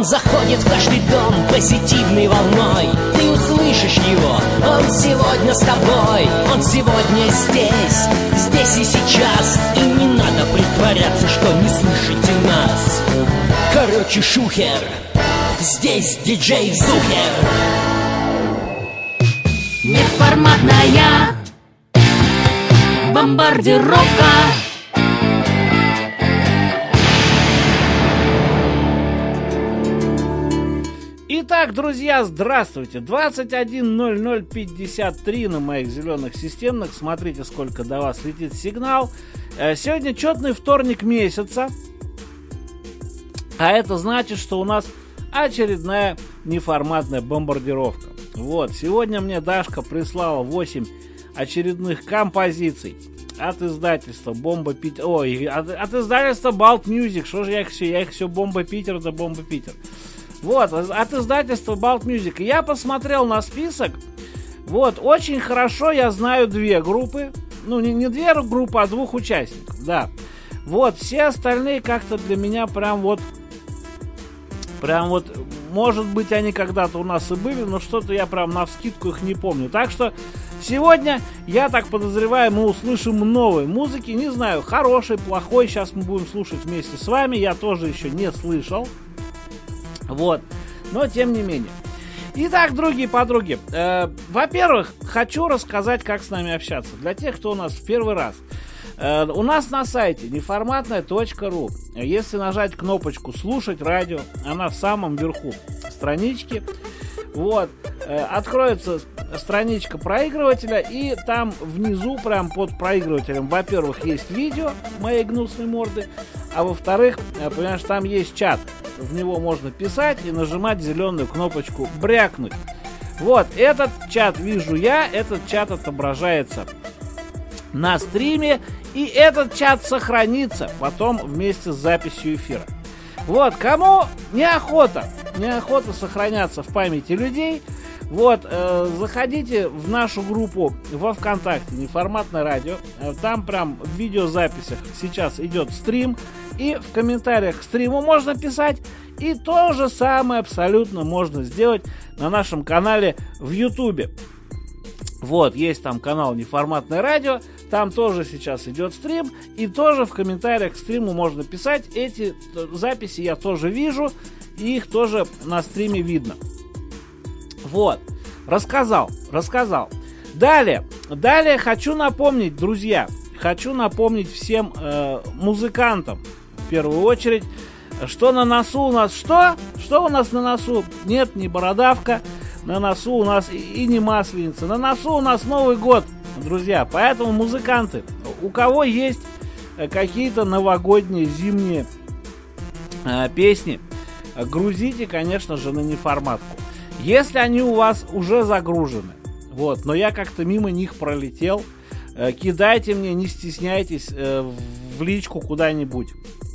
заходит в каждый дом позитивной волной. Ты услышишь его, он сегодня с тобой. Он сегодня здесь, здесь и сейчас. И не надо притворяться, что не слышите нас. Короче, шухер, здесь диджей Зухер. Неформатная бомбардировка. Итак, друзья, здравствуйте. 21:00:53 на моих зеленых системных. Смотрите, сколько до вас летит сигнал. Сегодня четный вторник месяца. А это значит, что у нас очередная неформатная бомбардировка. Вот, сегодня мне Дашка прислала 8 очередных композиций от издательства Бомба Питер. Ой, от издательства Balt Music. Что же я их все Бомба Питер да Бомба Питер. Вот, от издательства Balt Music. Я посмотрел на список. Вот, очень хорошо я знаю две группы. Ну, не две группы, а двух участников, да. Вот, все остальные как-то для меня прям вот, может быть, они когда-то у нас и были, но что-то я прям навскидку их не помню. Так что сегодня, я так подозреваю, мы услышим новой музыки. Не знаю, хорошей, плохой. Сейчас мы будем слушать вместе с вами. Я тоже еще не слышал. Вот, но тем не менее. Итак, другие подруги, во-первых, хочу рассказать, как с нами общаться. Для тех, кто у нас в первый раз. У нас на сайте неформатная.ру. Если нажать кнопочку «Слушать радио», она в самом верху странички. Вот, откроется страничка проигрывателя, и там внизу, прям под проигрывателем, во-первых, есть видео моей гнусной морды, а во-вторых, понимаешь, там есть чат. В него можно писать и нажимать зеленую кнопочку «Брякнуть». Вот, этот чат вижу я, этот чат отображается на стриме, и этот чат сохранится потом вместе с записью эфира. Вот, кому неохота сохраняться в памяти людей, вот, заходите в нашу группу во ВКонтакте «Неформатное радио». Там прям в видеозаписях сейчас идет стрим, и в комментариях к стриму можно писать. И то же самое абсолютно можно сделать на нашем канале в Ютубе. Вот, есть там канал «Неформатное радио», там тоже сейчас идет стрим, и тоже в комментариях к стриму можно писать. Эти записи я тоже вижу, и их тоже на стриме видно. Вот, рассказал. Далее хочу напомнить, друзья, всем музыкантам, в первую очередь, что на носу у нас что? Что у нас на носу? Нет, не бородавка, на носу у нас и не масленица, на носу у нас Новый год, друзья. Поэтому, музыканты, у кого есть какие-то новогодние, зимние песни, грузите, конечно же, на неформатку. Если они у вас уже загружены, вот, но я как-то мимо них пролетел, кидайте мне, не стесняйтесь, в личку куда-нибудь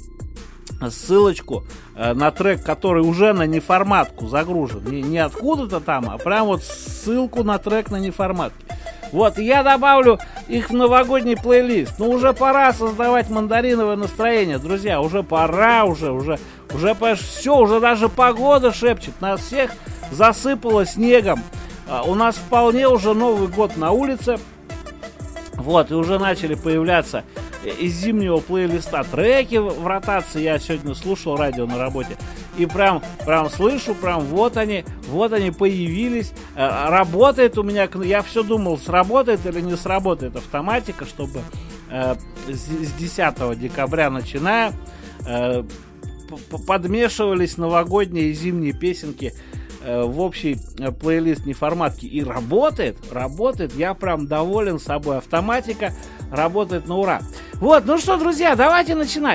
ссылочку на трек, который уже на неформатку загружен. Не откуда-то там, а прям вот ссылку на трек на неформатке. Вот, и я добавлю их в новогодний плейлист. Ну, уже пора создавать мандариновое настроение, друзья. Уже пора, уже, все, уже даже погода шепчет. Нас всех засыпало снегом. У нас вполне уже Новый год на улице. Вот, и уже начали появляться из зимнего плейлиста треки в ротации. Я сегодня слушал радио на работе. И прям слышу, вот они появились. Работает у меня, я все думал, сработает или не сработает автоматика, чтобы с 10 декабря начиная подмешивались новогодние и зимние песенки в общий плейлист неформатки. И работает, я прям доволен собой. Автоматика работает на ура. Вот, ну что, друзья, давайте начинать.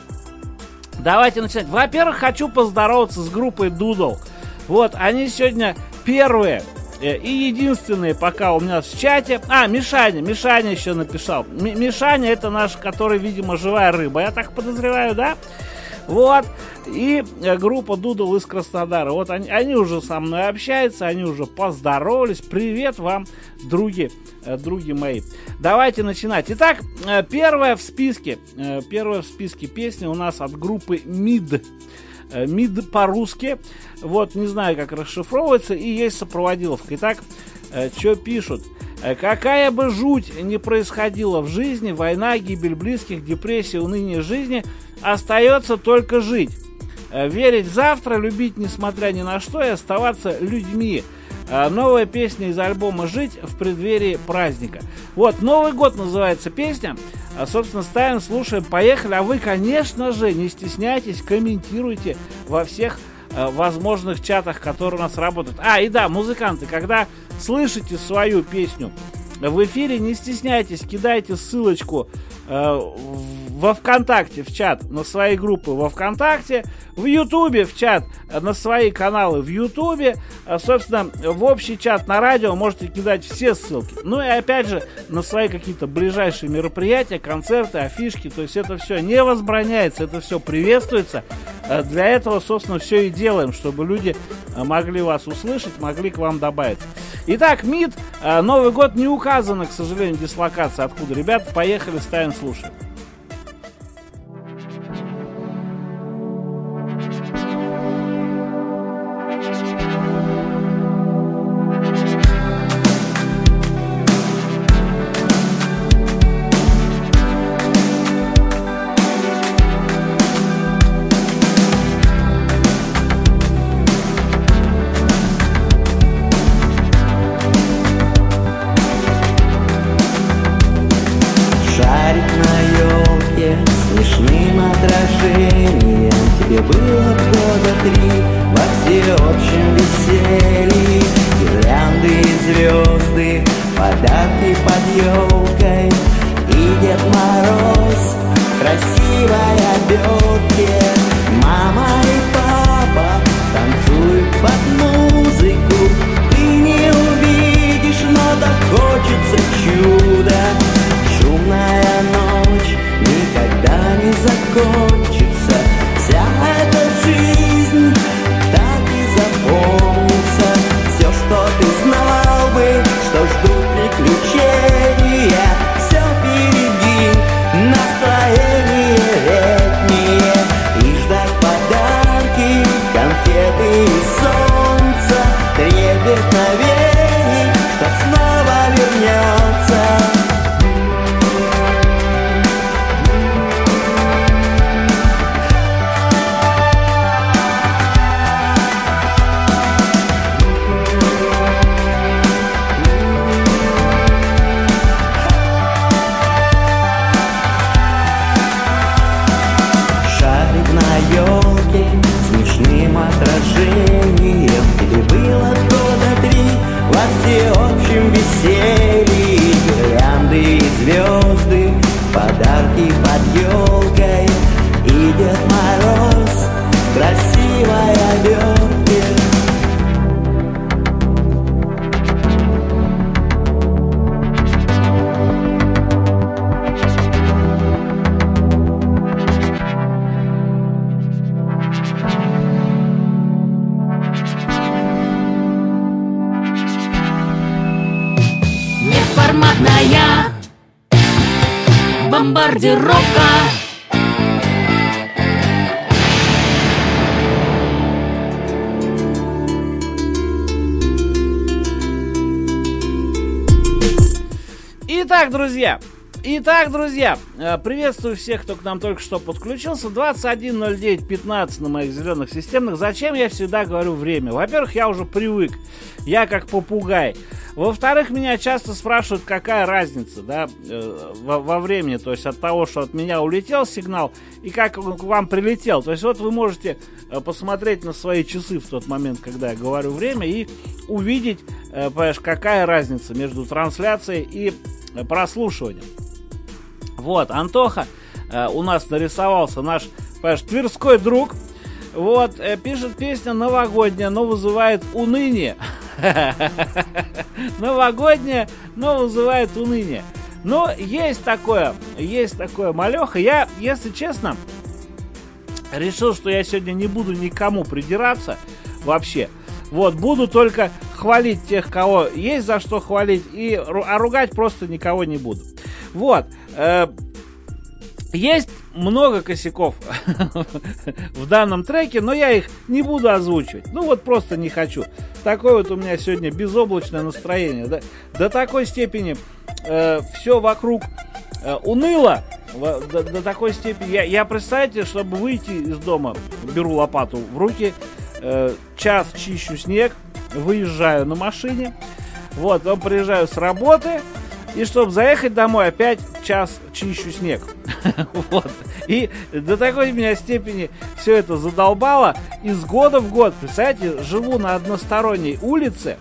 Во-первых, хочу поздороваться с группой Doodle. Вот, они сегодня первые и единственные пока у меня в чате. Мишаня еще написал. Мишаня — это наш, который, видимо, живая рыба, я так подозреваю, да? Вот, и группа Doodle из Краснодара. Вот они уже со мной общаются, они уже поздоровались. Привет вам, други мои. Давайте начинать. Итак, первая в списке песня у нас от группы MID. МИД по-русски. Вот, не знаю, как расшифровывается, и есть сопроводиловка. Итак, что пишут? Какая бы жуть ни происходила в жизни, война, гибель близких, депрессия, уныние жизни, остается только жить. Верить в завтра, любить несмотря ни на что и оставаться людьми. Новая песня из альбома «Жить» в преддверии праздника. Вот, Новый год называется песня. Собственно, ставим, слушаем, поехали. А вы, конечно же, не стесняйтесь, комментируйте во всех возможных чатах, которые у нас работают. И да, музыканты, когда слышите свою песню в эфире, не стесняйтесь, кидайте ссылочку во ВКонтакте в чат на свои группы во ВКонтакте, в Ютубе в чат на свои каналы в Ютубе, собственно, в общий чат на радио можете кидать все ссылки. Ну и опять же на свои какие-то ближайшие мероприятия, концерты, афишки, то есть это все не возбраняется, это все приветствуется. Для этого, собственно, все и делаем, чтобы люди могли вас услышать, могли к вам добавиться. Итак, МИД, Новый год, не указана, к сожалению, дислокация откуда. Ребята, поехали, ставим, слушаем. Тебе было года 3 во всеобщем веселье, гирлянды и звезды, подарки под елкой и Дед Мороз в красивой обертке. Мама и папа танцуют под музыку, ты не увидишь, но так хочется чуда. Шумная ночь никогда не закончится. Вся эта жизнь так и запомнится. Все, что ты знал бы, что ждут приключения, все впереди, настроение летнее. И ждать подарки, конфеты и солнца, трепет навеяний, что снова вернется. Отражением тебе было года 3 во всеобщем веселье, гирлянды и звезды, подарки под елкой и Дед Мороз в красивой обертке. Неформатная бомбардировка. Итак, друзья, приветствую всех, кто к нам только что подключился. 21:09:15 на моих зеленых системных. Зачем я всегда говорю время? Во-первых, я уже привык. Я как попугай. Во-вторых, меня часто спрашивают, какая разница, да, во времени, то есть от того, что от меня улетел сигнал и как он к вам прилетел. То есть вот вы можете посмотреть на свои часы в тот момент, когда я говорю время, и увидеть, понимаешь, какая разница между трансляцией и прослушиванием. Вот, Антоха у нас нарисовался, наш, понимаешь, тверской друг. Вот, пишет песня новогодняя, но вызывает уныние. Новогодняя, но вызывает уныние. Но есть такое малеха. Я, если честно, решил, что я сегодня не буду никому придираться вообще. Вот, буду только хвалить тех, кого есть за что хвалить, а ругать просто никого не буду. Вот, есть много косяков в данном треке, но я их не буду озвучивать. Ну вот просто не хочу. Такое вот у меня сегодня безоблачное настроение. До такой степени все вокруг уныло. До такой степени. Я, представьте, чтобы выйти из дома, беру лопату в руки, час чищу снег, выезжаю на машине, вот, потом приезжаю с работы, и чтобы заехать домой, опять час чищу снег. Вот. И до такой меня степени все это задолбало. Из года в год, представляете, живу на односторонней улице.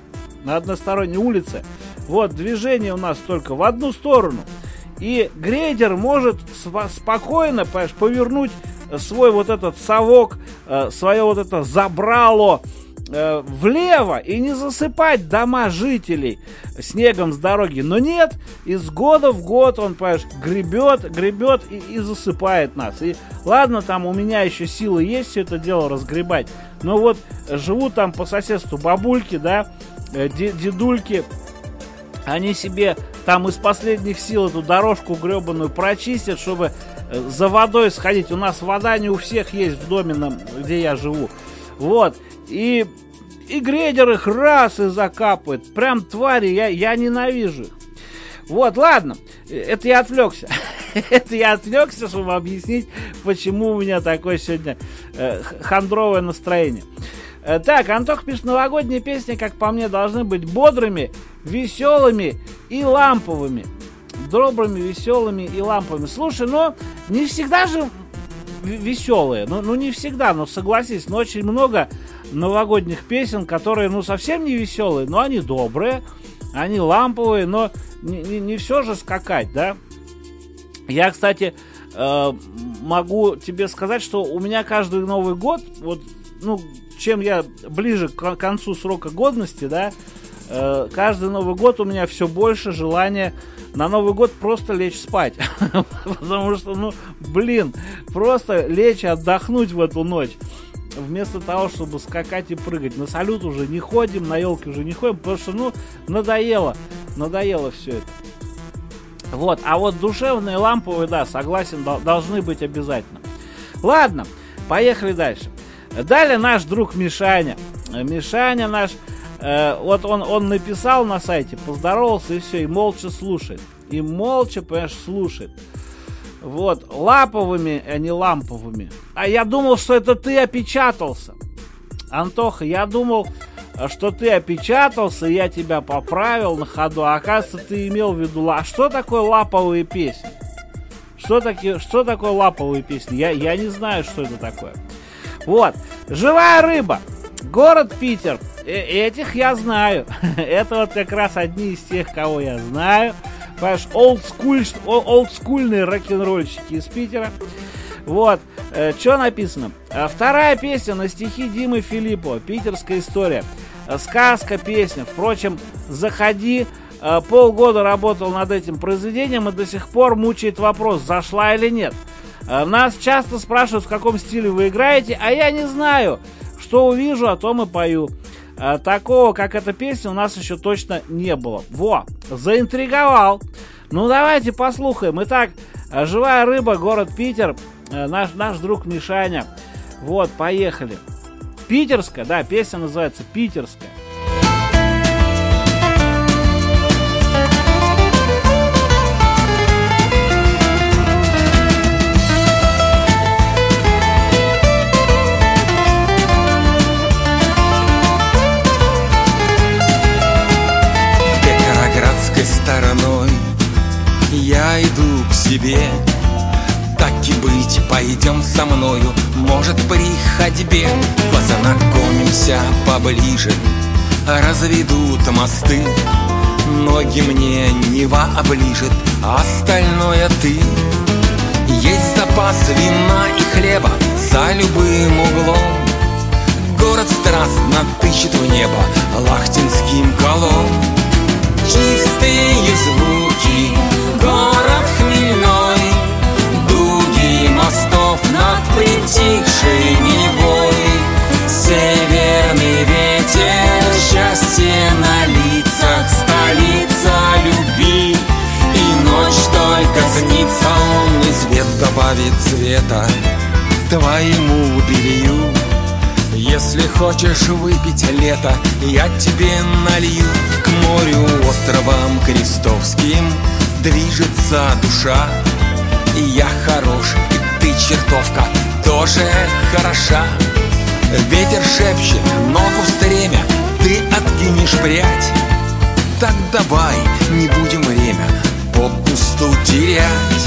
Вот, движение у нас только в одну сторону. И грейдер может спокойно, понимаешь, повернуть свой вот этот совок, свое вот это забрало влево и не засыпать дома жителей снегом с дороги. Но нет, из года в год он, понимаешь, гребет и засыпает нас. И ладно, там у меня еще силы есть все это дело разгребать, но вот живут там по соседству бабульки, да, дедульки, они себе там из последних сил эту дорожку гребаную прочистят, чтобы за водой сходить. У нас вода не у всех есть в доме, где я живу. Вот. И грейдер их раз и закапывает. Прям твари, я ненавижу их. Вот, ладно. Это я отвлекся. Чтобы объяснить, почему у меня такое сегодня хандровое настроение. Так, Антох пишет, новогодние песни, как по мне, должны быть бодрыми, веселыми и ламповыми. Добрыми, веселыми и ламповыми. Слушай, но не всегда же веселые. Ну не всегда, но согласись, но очень много новогодних песен, которые, совсем не веселые, но они добрые, они ламповые, но не все же скакать, да? Я, кстати, могу тебе сказать, что у меня каждый Новый год, вот, чем я ближе к концу срока годности, да, каждый Новый год у меня все больше желания на Новый год просто лечь спать. Потому что, просто лечь и отдохнуть в эту ночь. Вместо того, чтобы скакать и прыгать. На салют уже не ходим, на елке уже не ходим, потому что, надоело все это. Вот, а вот душевные, ламповые, да, согласен, должны быть обязательно. Ладно, поехали дальше. Далее наш друг Мишаня. Мишаня наш, вот он написал на сайте, поздоровался и все, и молча слушает. И молча, понимаешь, слушает. Вот, лаповыми, а не ламповыми. А я думал, что это ты опечатался. Антоха, я думал, что ты опечатался, и я тебя поправил на ходу. А оказывается, ты имел в виду... А что такое лаповые песни? Что такое лаповые песни? Я не знаю, что это такое. Вот, живая рыба. Город Питер. Этих я знаю. Это вот как раз одни из тех, кого я знаю. Понимаешь, олдскульные рок-н-ролльщики из Питера. Вот, что написано? Вторая песня на стихи Димы Филиппова. Питерская история. Сказка, песня. Впрочем, заходи. Полгода работал над этим произведением и до сих пор мучает вопрос, зашла или нет. Нас часто спрашивают, в каком стиле вы играете, а я не знаю. Что увижу, о том и пою. Такого, как эта песня, у нас еще точно не было. Во, заинтриговал. Ну, давайте послушаем. Итак, живая рыба, город Питер, наш друг Мишаня. Вот, поехали. Питерская, да, песня называется «Питерская». Стороной я иду к себе. Так и быть, пойдем со мною, может, при ходьбе познакомимся поближе, разведут мосты. Ноги мне Нева оближет, а остальное ты. Есть запас вина и хлеба за любым углом. Город страстно тычет в небо лахтинским колом. Чистые звуки, город хмельной, дуги мостов над притихшей Невой. Северный ветер, счастье на лицах, столица любви. И ночь только снится, лунный свет добавит цвета твоему белью. Если хочешь выпить лето, я тебе налью. К морю, островам крестовским движется душа. И я хорош, и ты, чертовка, тоже хороша. Ветер шепчет ногу в стремя, ты откинешь прядь. Так давай, не будем время попусту терять.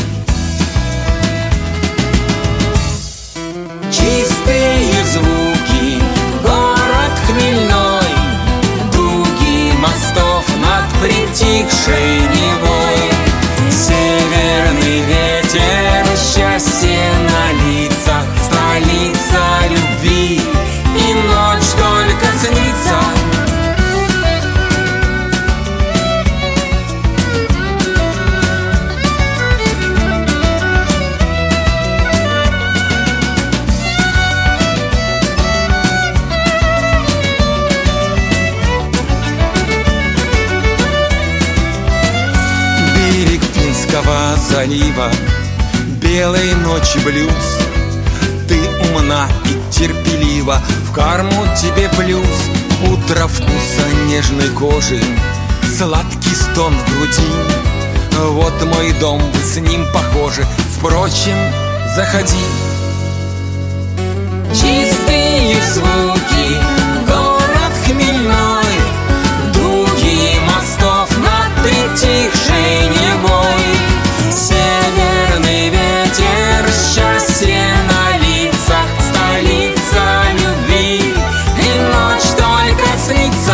Чистые звуки, город хмельной, дуги мостов над притихшей Невой. Северный ветер, счастье на лицах, столица любви, и ночь только снится. Залива, белой ночи блюз. Ты умна и терпелива, в карму тебе плюс. Утро вкуса нежной кожи, сладкий стон в груди. Вот мой дом, вы с ним похожи, впрочем, заходи. Чистые звуки, город хмельной, дуги мостов над притихшей Невой. Северный ветер, счастье на лицах, столица любви, и ночь только снится.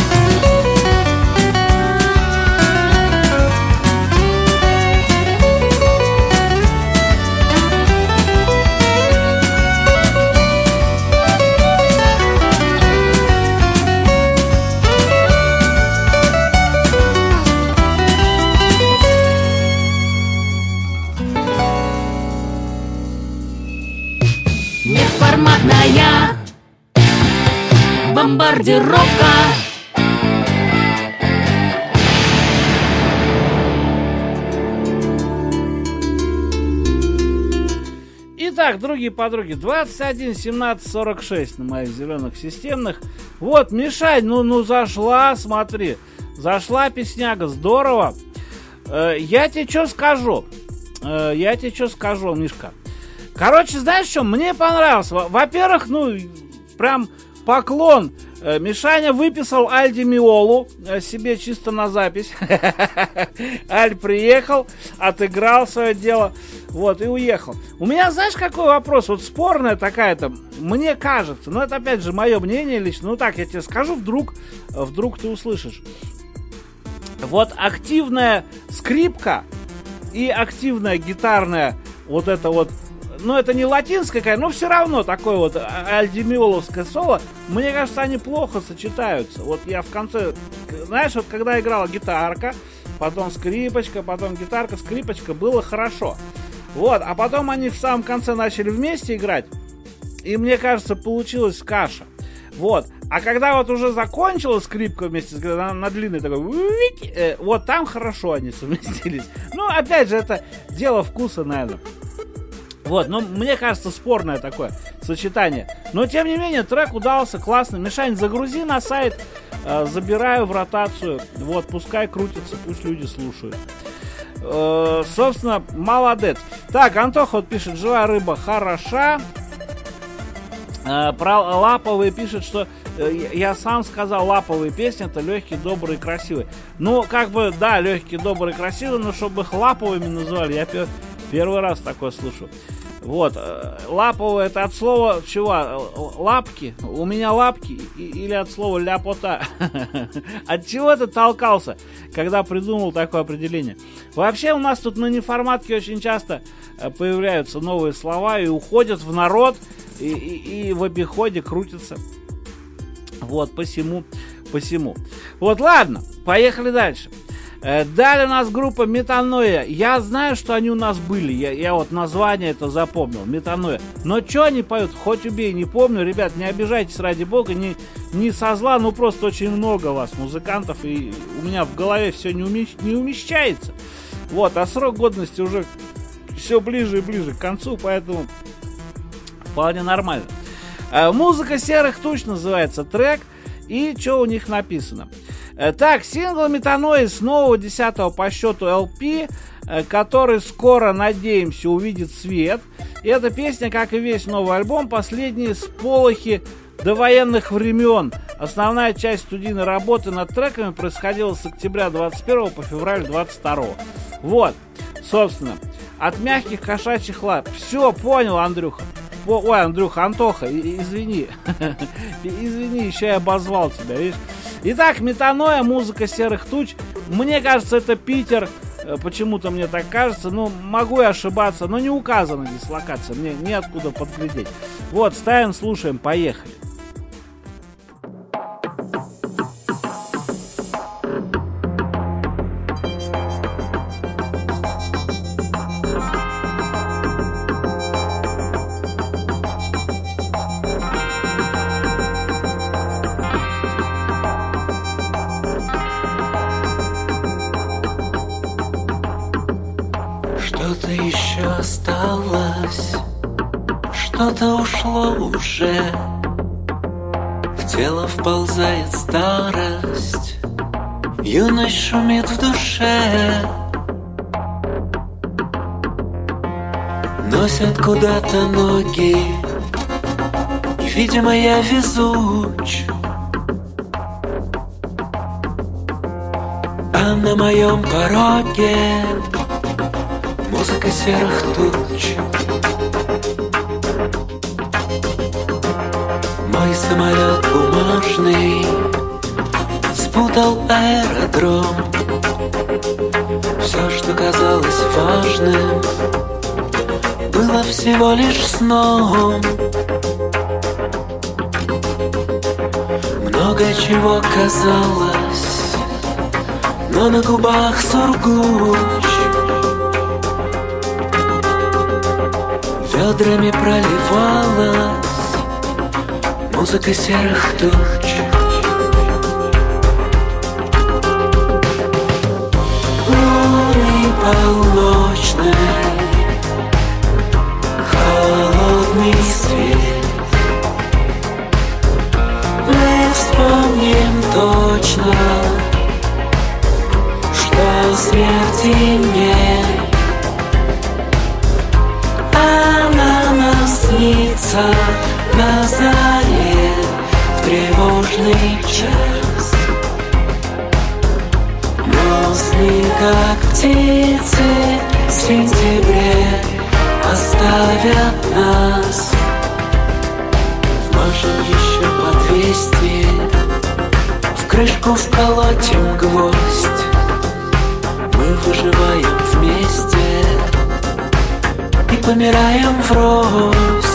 Неформатная бомбардировка. Итак, другие подруги, 21 17 46 на моих зеленых системных. Вот, Мишань, ну зашла, смотри. Зашла песняга, здорово. Я тебе что скажу? Мишка. Короче, знаешь что, мне понравилось. Во-первых, прям поклон. Мишаня выписал Альди Миолу себе чисто на запись. Аль приехал, отыграл свое дело, вот, и уехал. У меня, знаешь, какой вопрос? Вот спорная такая-то, мне кажется, но это опять же мое мнение лично. Ну так, я тебе скажу, вдруг ты услышишь. Вот активная скрипка и активная гитарная вот это вот, ну, это не латинская какая, но все равно такое вот альдимиоловское соло, мне кажется, они плохо сочетаются. Вот я в конце, знаешь, вот когда играла гитарка, потом скрипочка, потом гитарка, скрипочка, было хорошо. Вот, а потом они в самом конце начали вместе играть, и мне кажется, получилась каша. Вот, а когда вот уже закончилась скрипка вместе с на длинной такой, вот там хорошо они совместились. Ну, опять же, это дело вкуса, наверное. Вот, но мне кажется, спорное такое сочетание. Но, тем не менее, трек удался, классно. Мишань, загрузи на сайт, забираю в ротацию. Вот, пускай крутится, пусть люди слушают. Собственно, молодец. Так, Антоха вот пишет, живая рыба хороша. Про лаповые пишет, что я сам сказал, лаповые песни это легкие, добрые, красивые. Ну, как бы, да, легкие, добрые, красивые, но чтобы их лаповыми называли, я первый раз такое слышу. Вот, лаповые это от слова чего? Лапки? У меня лапки? Или от слова ляпота? От чего ты толкался, когда придумал такое определение? Вообще у нас тут на неформатке очень часто появляются новые слова и уходят в народ, и в обиходе крутятся. Вот, посему. Вот, ладно, поехали дальше. Далее у нас группа Метаноя. Я знаю, что они у нас были. Я вот название это запомнил. Метаноя. Но что они поют? Хоть убей, не помню. Ребят, не обижайтесь ради бога. Не со зла, ну просто очень много вас, музыкантов. И у меня в голове все не умещается. Вот, а срок годности уже все ближе и ближе к концу, поэтому вполне нормально. Музыка серых туч называется трек. И что у них написано? Так, сингл Metanoia с нового 10-го по счету LP, который скоро, надеемся, увидит свет. И эта песня, как и весь новый альбом, последние сполохи довоенных времен. Основная часть студийной работы над треками происходила с октября 21 по февраль 22. Вот, собственно, от мягких кошачьих лап. Все, понял, Андрюха. Ой, Андрюха, Антоха, извини. Извини, еще я обозвал тебя, видишь. Итак, Metanoia, музыка серых туч. Мне кажется, это Питер. Почему-то мне так кажется. Ну, могу и ошибаться, но не указана дислокация. Мне неоткуда подглядеть. Вот, ставим, слушаем, поехали. Что-то еще осталось, что-то ушло уже, в тело вползает старость, юность шумит в душе, носят куда-то ноги, и, видимо, я везуч. А на моем пороге музыка серых туч. Мой самолет бумажный спутал аэродром. Все, что казалось важным, было всего лишь сном. Много чего казалось, но на губах сургуч. Ведрами проливалась музыка серых туч. Луны полночной, холодный свет. Мы вспомним точно, что смерти нет. Она нам снится на заре в тревожный час. Но сны, как птицы в сентябре, оставят нас. Вмажем еще по 200, в крышку вколотим гвоздь. Мы выживаем вместе и помираем врозь.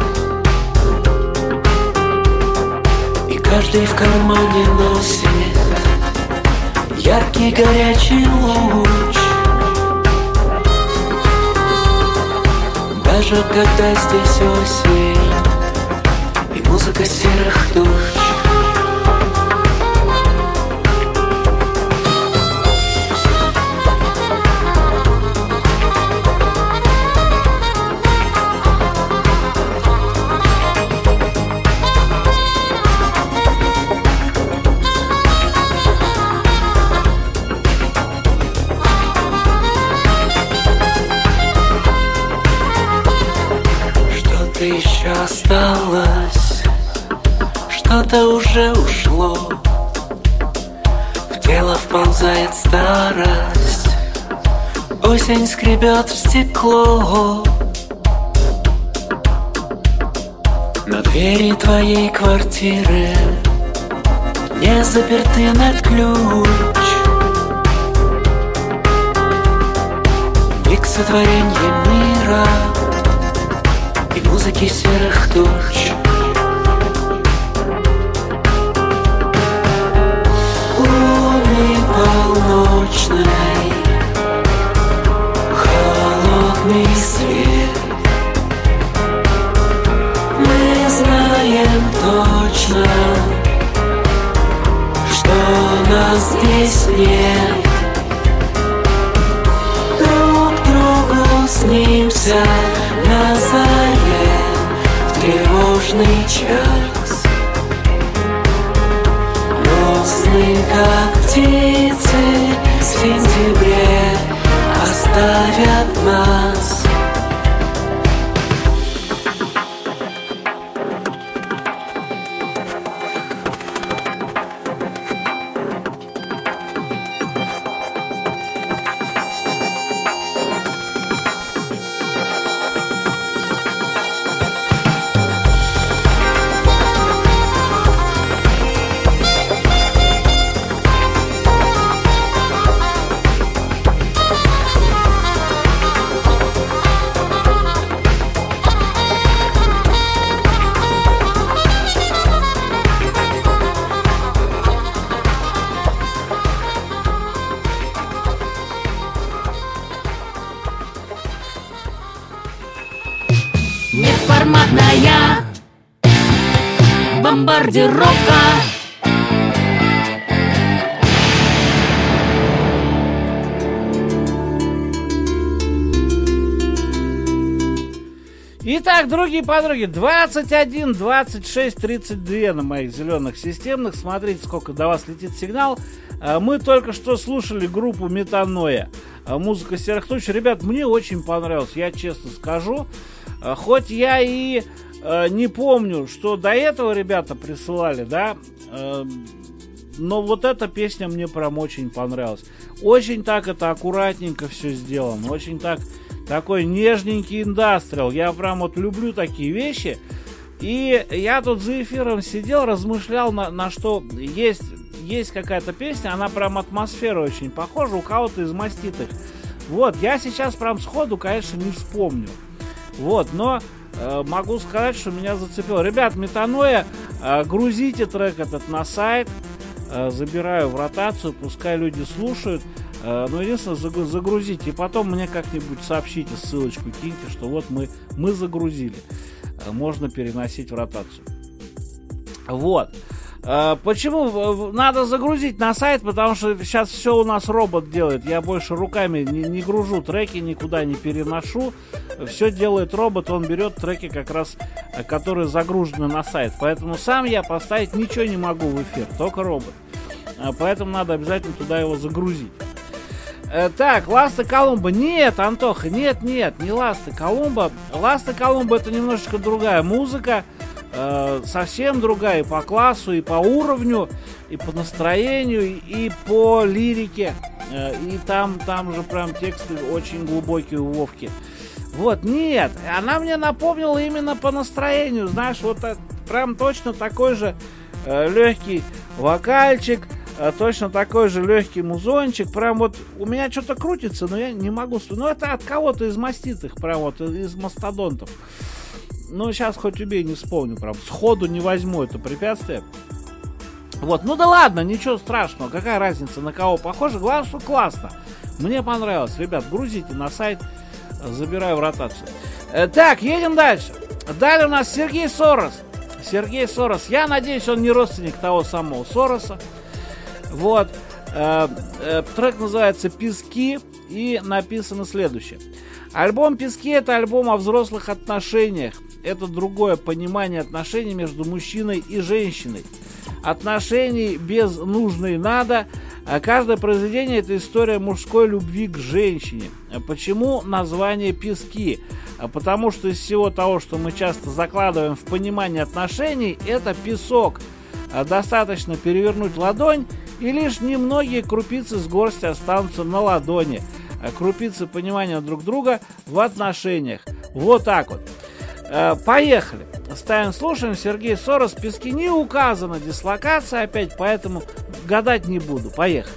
И каждый в кармане носит яркий горячий луч. Даже когда здесь осень и музыка серых туч. Еще осталось, что-то уже ушло, в тело вползает старость, осень скребет в стекло. На двери твоей квартиры не заперты на ключ. Миг сотворенья мира и музыки серых туч. Луны полночной, холодный свет. Мы знаем точно, что нас здесь нет. Друг другу снится Проснулся на заре в тревожный час. Грустный, как птицы в сентябре оставят нас. Неформатная бомбардировка. Итак, другие подруги, 21, 26, 32 на моих зеленых системных. Смотрите, сколько до вас летит сигнал. Мы только что слушали группу Метаноя. Музыка серых туч. Ребят, мне очень понравилось, я честно скажу. Хоть я и не помню, что до этого ребята присылали, да, но вот эта песня мне прям очень понравилась. Очень так это аккуратненько все сделано, очень так, такой нежненький индастриал. Я прям вот люблю такие вещи. И я тут за эфиром сидел, размышлял на что есть какая-то песня, она прям атмосфера очень похожа, у кого-то из маститых. Вот, я сейчас прям сходу, конечно, не вспомню. Вот, но могу сказать, что меня зацепило. Ребят, Метаноя, грузите трек этот на сайт, забираю в ротацию, пускай люди слушают. Но единственное, загрузите. И потом мне как-нибудь сообщите, ссылочку киньте, что вот мы загрузили. Можно переносить в ротацию. Вот. Почему надо загрузить на сайт? Потому что сейчас все у нас робот делает. Я больше руками не гружу треки, никуда не переношу. Все делает робот, он берет треки как раз, которые загружены на сайт. Поэтому сам я поставить ничего не могу в эфир, только робот. Поэтому надо обязательно туда его загрузить. Так, Ласта Колумба. Нет, Антоха, нет, не Ласта Колумба. Ласта Колумба — это немножечко другая музыка. Совсем другая и по классу, и по уровню, и по настроению, и по лирике. И там же прям тексты очень глубокие у Вовки. Вот, нет, она мне напомнила именно по настроению. Знаешь, вот прям точно такой же легкий вокальчик, точно такой же легкий музончик. Прям вот у меня что-то крутится, но я не могу. Ну, это от кого-то из маститых, прям вот из мастодонтов. Ну, сейчас хоть убей, не вспомню, прям сходу не возьму это препятствие. Вот, ну да ладно, ничего страшного, какая разница, на кого похоже, главное, что классно. Мне понравилось, ребят, грузите на сайт, забираю в ротацию. Так, едем дальше. Далее у нас Сергей Сорос. Сергей Сорос, я надеюсь, он не родственник того самого Сороса. Вот, трек называется «Пески», и написано следующее. Альбом «Пески» — это альбом о взрослых отношениях. Это другое понимание отношений между мужчиной и женщиной. Отношений без нужной надо. Каждое произведение — это история мужской любви к женщине. Почему название «Пески»? Потому что из всего того, что мы часто закладываем в понимание отношений, это песок. Достаточно перевернуть ладонь, и лишь немногие крупицы с горсти останутся на ладони. Крупицы понимания друг друга в отношениях. Вот так вот. Поехали. Ставим, слушаем. Сергей Сорос. «Пески». Не указана дислокация опять, поэтому гадать не буду. Поехали.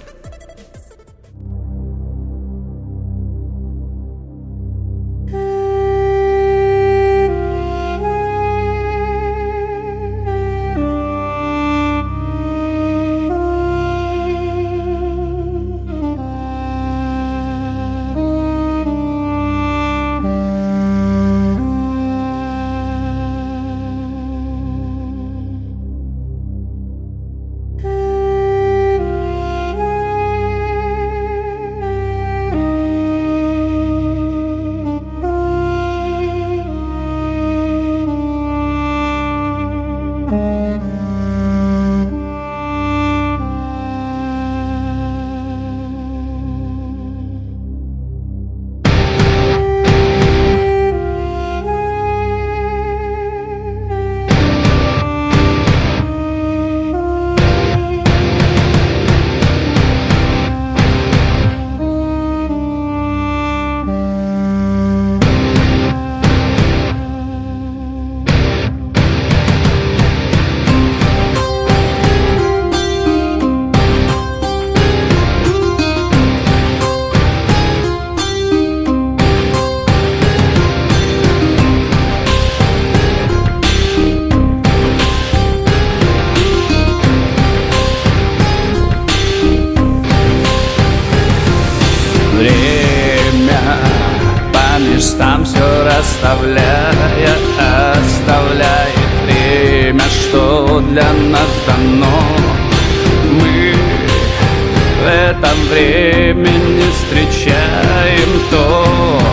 время по местам все расставляя, оставляет время, что для нас дано. Мы в этом времени встречаем то,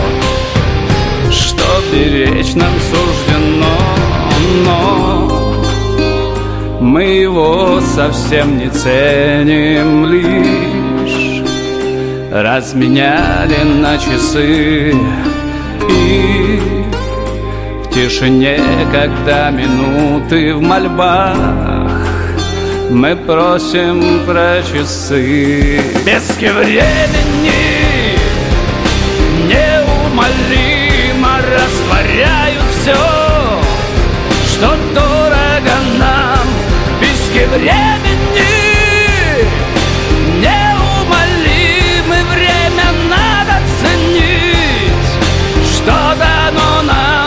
что беречь нам суждено, но мы его совсем не ценим, лишь разменяли на часы. И в тишине, когда минуты в мольбах, мы просим про часы. Пески времени неумолимо растворяют все, что дорого нам. Пески времени неумолимы, время надо ценить, что дано нам.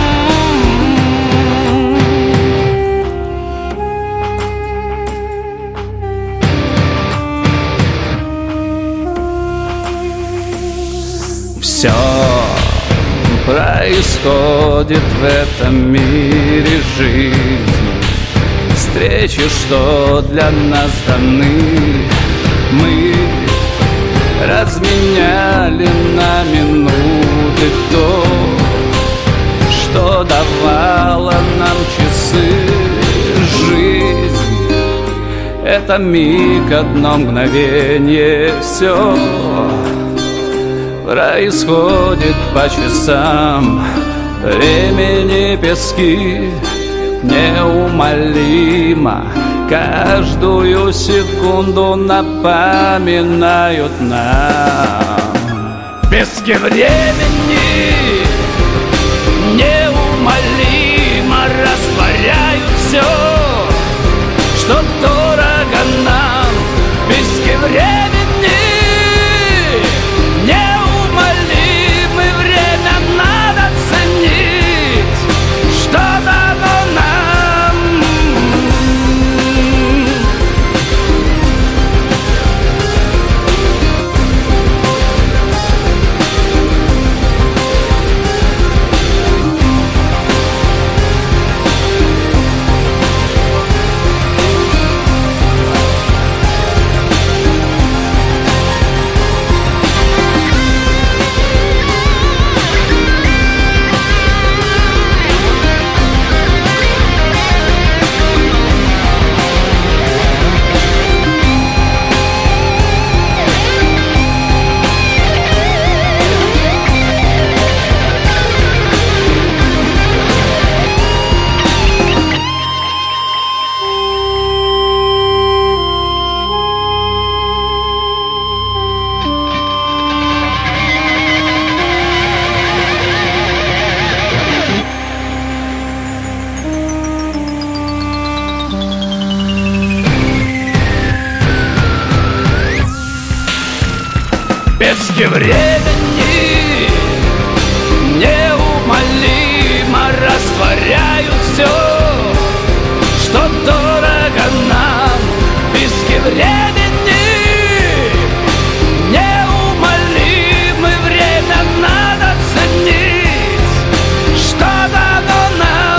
Все происходит в этом мире жизни, встречи, что для нас даны, мы разменяли на минуты то, что давало нам часы. Жизнь — это миг, одно мгновение, все происходит по часам. Времени пески неумолимо каждую секунду напоминают нам. Пески времени неумолимо растворяют все, что дорого нам. Пески времени неумолимы, время надо ценить, что дано нам. Пески времени неумолимо растворяют все, что дорого нам. Пески времени неумолимы, время надо ценить, что дано нам.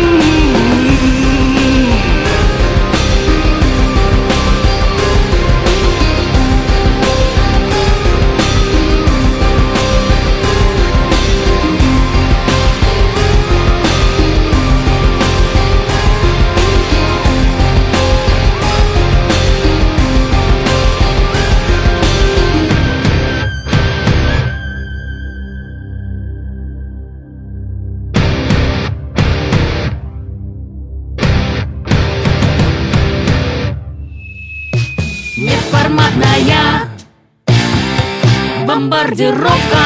Неформатная бомбардировка.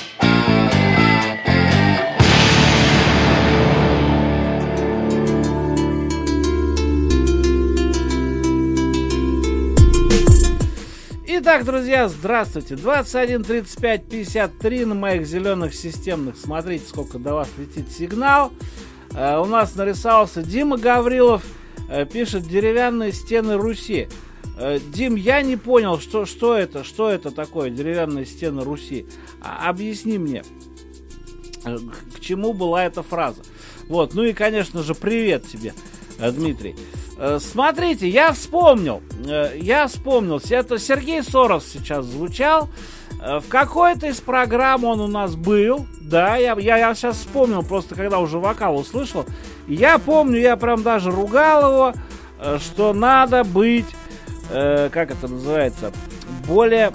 Итак, друзья, здравствуйте. 21 35 53 на моих зеленых системных. Смотрите, сколько до вас летит сигнал. У нас нарисовался Дима Гаврилов. Пишет: деревянные стены Руси. Дим, я не понял, что это такое, деревянные стены Руси. Объясни мне, к чему была эта фраза. Вот, ну и, конечно же, привет тебе, Дмитрий. Смотрите, я вспомнил, это Сергей Сорос сейчас звучал, в какой-то из программ он у нас был, да, я сейчас вспомнил, просто когда уже вокал услышал, я помню, я прям даже ругал его, что надо быть, как это называется, более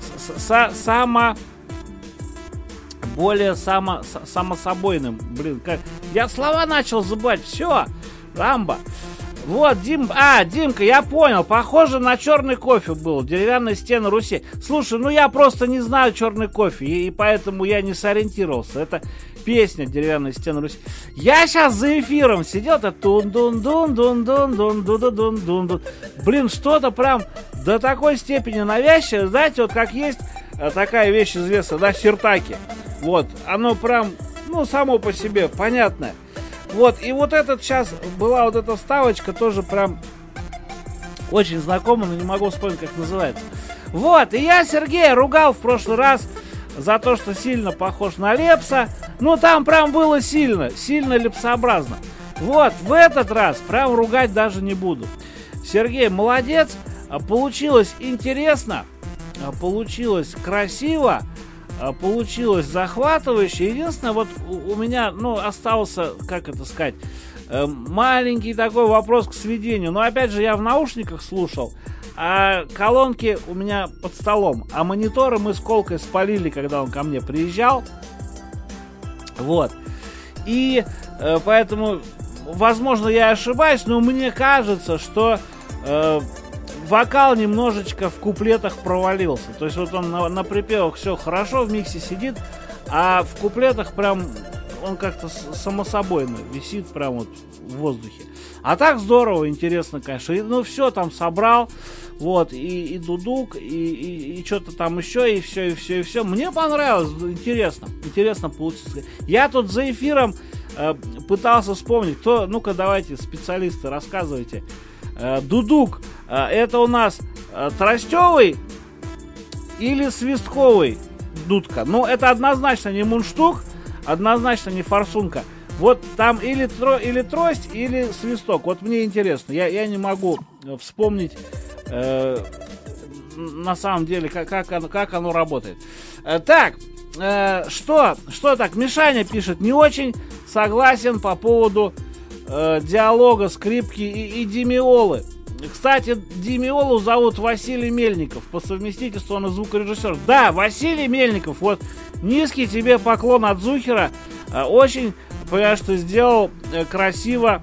самособойным, блин, как, я слова начал забывать, все, Рамбо. Вот, Димка, я понял, похоже на черный кофе был, деревянные стены Руси. Слушай, ну я просто не знаю черный кофе, и поэтому я не сориентировался. Это песня «Деревянные стены Руси». Я сейчас за эфиром сидел, это тун-дун-дун-дун-дун-дун-дун-дун-дун. Блин, что-то прям до такой степени навязчивое, знаете, вот как есть такая вещь известная, да, сиртаки. Вот, оно прям, ну, само по себе понятное. Вот, и вот этот сейчас была вот эта вставочка, тоже прям очень знакомая, но не могу вспомнить, как называется. Вот, и я Сергея ругал в прошлый раз за то, что сильно похож на Лепса. Ну, там прям было сильно лепсообразно. Вот, в этот раз прям ругать даже не буду. Сергей молодец, получилось интересно, получилось красиво, получилось захватывающе. Единственное, вот у меня, ну, остался, как это сказать, маленький такой вопрос к сведению. Но опять же, я в наушниках слушал, а колонки у меня под столом, а мониторы мы с Колкой спалили, когда он ко мне приезжал. Вот. И поэтому, возможно, я ошибаюсь, но мне кажется, что вокал немножечко в куплетах провалился. То есть вот он на припевах все хорошо, в миксе сидит, а в куплетах прям он как-то самособойно висит прям вот в воздухе. А так здорово, интересно, конечно. И, ну, все там собрал, вот, и дудук, и что-то там еще, и все. Мне понравилось, интересно получилось. Я тут за эфиром пытался вспомнить, кто, ну-ка, давайте, специалисты, рассказывайте. Дудук, это у нас тростевый или свистковый дудка? Ну, это однозначно не мундштук, однозначно не форсунка. Вот там или трость, или свисток. Вот мне интересно, я не могу вспомнить на самом деле, как оно работает. Так, что так? Мишаня пишет, не очень согласен по поводу диалога скрипки и Демиолы. Кстати, Демиолу зовут Василий Мельников. По совместительству он и звукорежиссер. Да, Василий Мельников. Вот низкий тебе поклон от Зухера. Очень, понимаешь, ты сделал красиво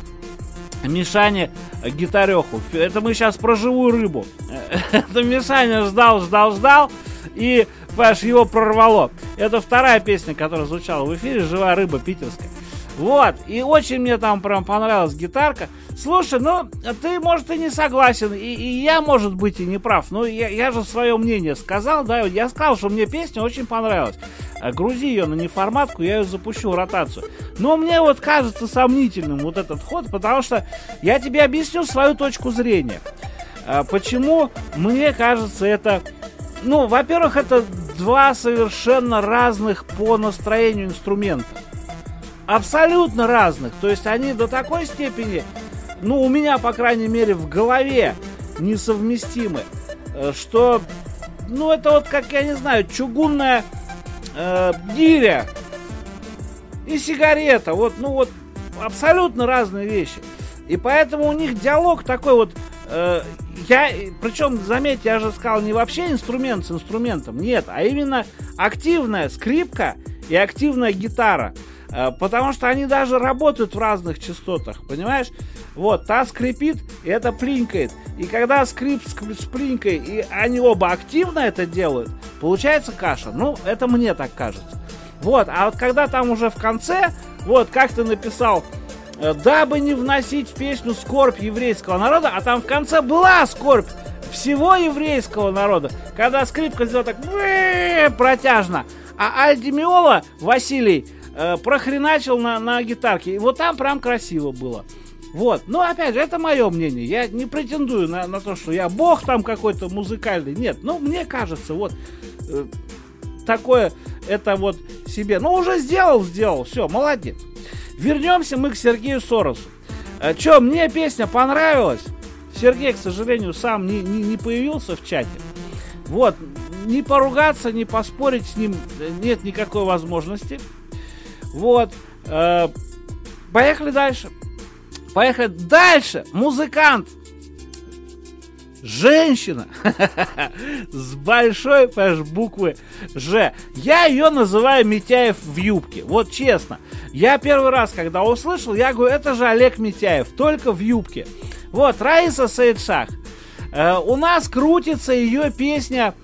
Мишане гитареху. Это мы сейчас про живую рыбу. Это Мишаня ждал. И, понимаешь, его прорвало. Это вторая песня, которая звучала в эфире. «Живая рыба» питерская. Вот, и очень мне там прям понравилась гитарка. Слушай, ну, ты, может, и не согласен, и я, может быть, и не прав. Но я же свое мнение сказал, да, я сказал, что мне песня очень понравилась. Грузи ее на неформатку, я ее запущу в ротацию. Но мне вот кажется сомнительным вот этот ход, потому что я тебе объясню свою точку зрения. Почему мне кажется это... Ну, во-первых, это два совершенно разных по настроению инструмента. Абсолютно разных. То есть они до такой степени, ну, у меня, по крайней мере, в голове несовместимы, что, ну, это вот, как, я не знаю, чугунная гиря и сигарета. Вот, ну, вот, абсолютно разные вещи. И поэтому у них диалог такой вот, причем, заметьте, я же сказал, не вообще инструмент с инструментом, нет, а именно активная скрипка и активная гитара. Потому что они даже работают в разных частотах, понимаешь? Вот, та скрипит, и это плинкает. И когда скрип с плинкой, и они оба активно это делают, получается каша. Ну, это мне так кажется. Вот, а вот когда там уже в конце, вот, как ты написал, дабы не вносить в песню скорбь еврейского народа, а там в конце была скорбь всего еврейского народа, когда скрипка сделала так протяжно, а Аль Ди Меоло, Василий, прохреначил на гитарке. И вот там прям красиво было. Вот, но опять же, это мое мнение. Я не претендую на то, что я бог там какой-то музыкальный. Нет, ну мне кажется, вот такое это вот себе. Ну уже сделал, все, молодец. Вернемся мы к Сергею Соросу. Че, мне песня понравилась? Сергей, к сожалению, сам не появился в чате. Вот, не поругаться, не поспорить с ним нет никакой возможности. Вот, поехали дальше. Поехали дальше. Музыкант. Женщина. С большой, понимаешь, буквы Ж. Я ее называю Митяев в юбке. Вот честно. Я первый раз, когда услышал, я говорю, это же Олег Митяев, только в юбке. Вот, Раиса Саидшах. У нас крутится ее песня,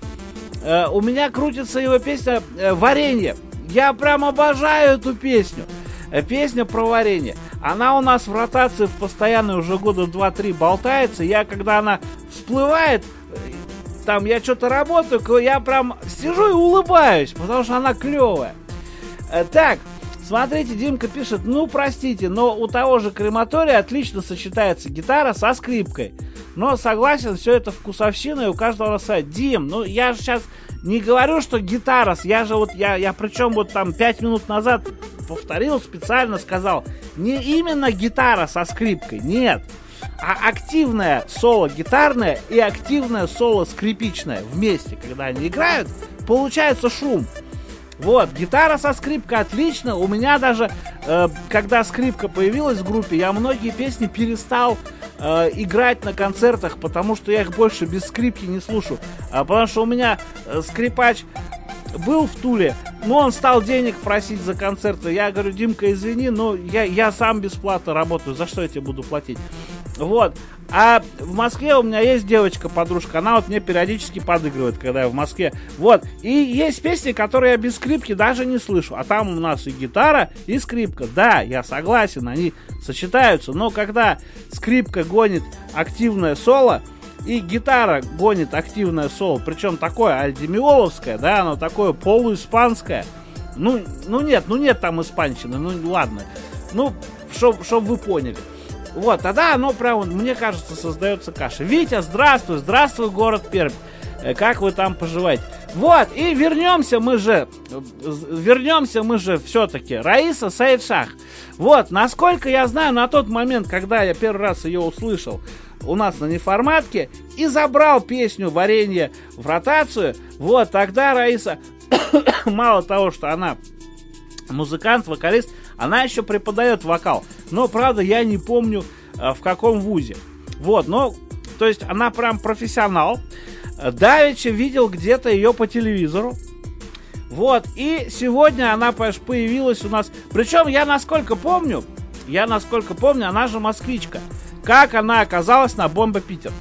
у меня крутится его песня «Варенье». Я прям обожаю эту песню. Песня про варенье. Она у нас в ротации в постоянной уже года 2-3 болтается. Я, когда она всплывает, там я что-то работаю, я прям сижу и улыбаюсь, потому что она клевая. Так, смотрите, Димка пишет, ну простите, но у того же Крематория отлично сочетается гитара со скрипкой. Но согласен, все это вкусовщина, и у каждого своя. Дим, ну я же сейчас не говорю, что гитара, я же вот, я причем вот там 5 минут назад повторил, специально сказал, не именно гитара со скрипкой, нет, а активное соло гитарное и активное соло скрипичное вместе, когда они играют, получается шум. Вот, гитара со скрипкой отлично. У меня даже, когда скрипка появилась в группе, я многие песни перестал играть на концертах, потому что я их больше без скрипки не слушаю. Потому что у меня скрипач был в Туле, но он стал денег просить за концерты. Я говорю, Димка, извини, но я сам бесплатно работаю, за что я тебе буду платить? Вот. А в Москве у меня есть девочка-подружка, она вот мне периодически подыгрывает, когда я в Москве. Вот. И есть песни, которые я без скрипки даже не слышу. А там у нас и гитара, и скрипка. Да, я согласен, они сочетаются. Но когда скрипка гонит активное соло, и гитара гонит активное соло, причем такое альдемиоловское, да, оно такое полуиспанское. Ну нет там испанщины, ну ладно. Ну, чтоб вы поняли. Вот, тогда оно прям, мне кажется, создается каша. Витя, здравствуй, город Пермь. Как вы там поживаете? Вот, и вернемся мы же все-таки. Раиса Саидшах. Вот, насколько я знаю, на тот момент, когда я первый раз ее услышал у нас на неформатке и забрал песню «Варенье» в ротацию, вот, тогда Раиса, мало того, что она музыкант, вокалист, она еще преподает вокал. Но, правда, я не помню, в каком вузе. Вот, но, то есть, она прям профессионал. Давеча видел где-то ее по телевизору. Вот, и сегодня она, появилась у нас. Причем, я насколько помню, она же москвичка. Как она оказалась на Бомба Питер?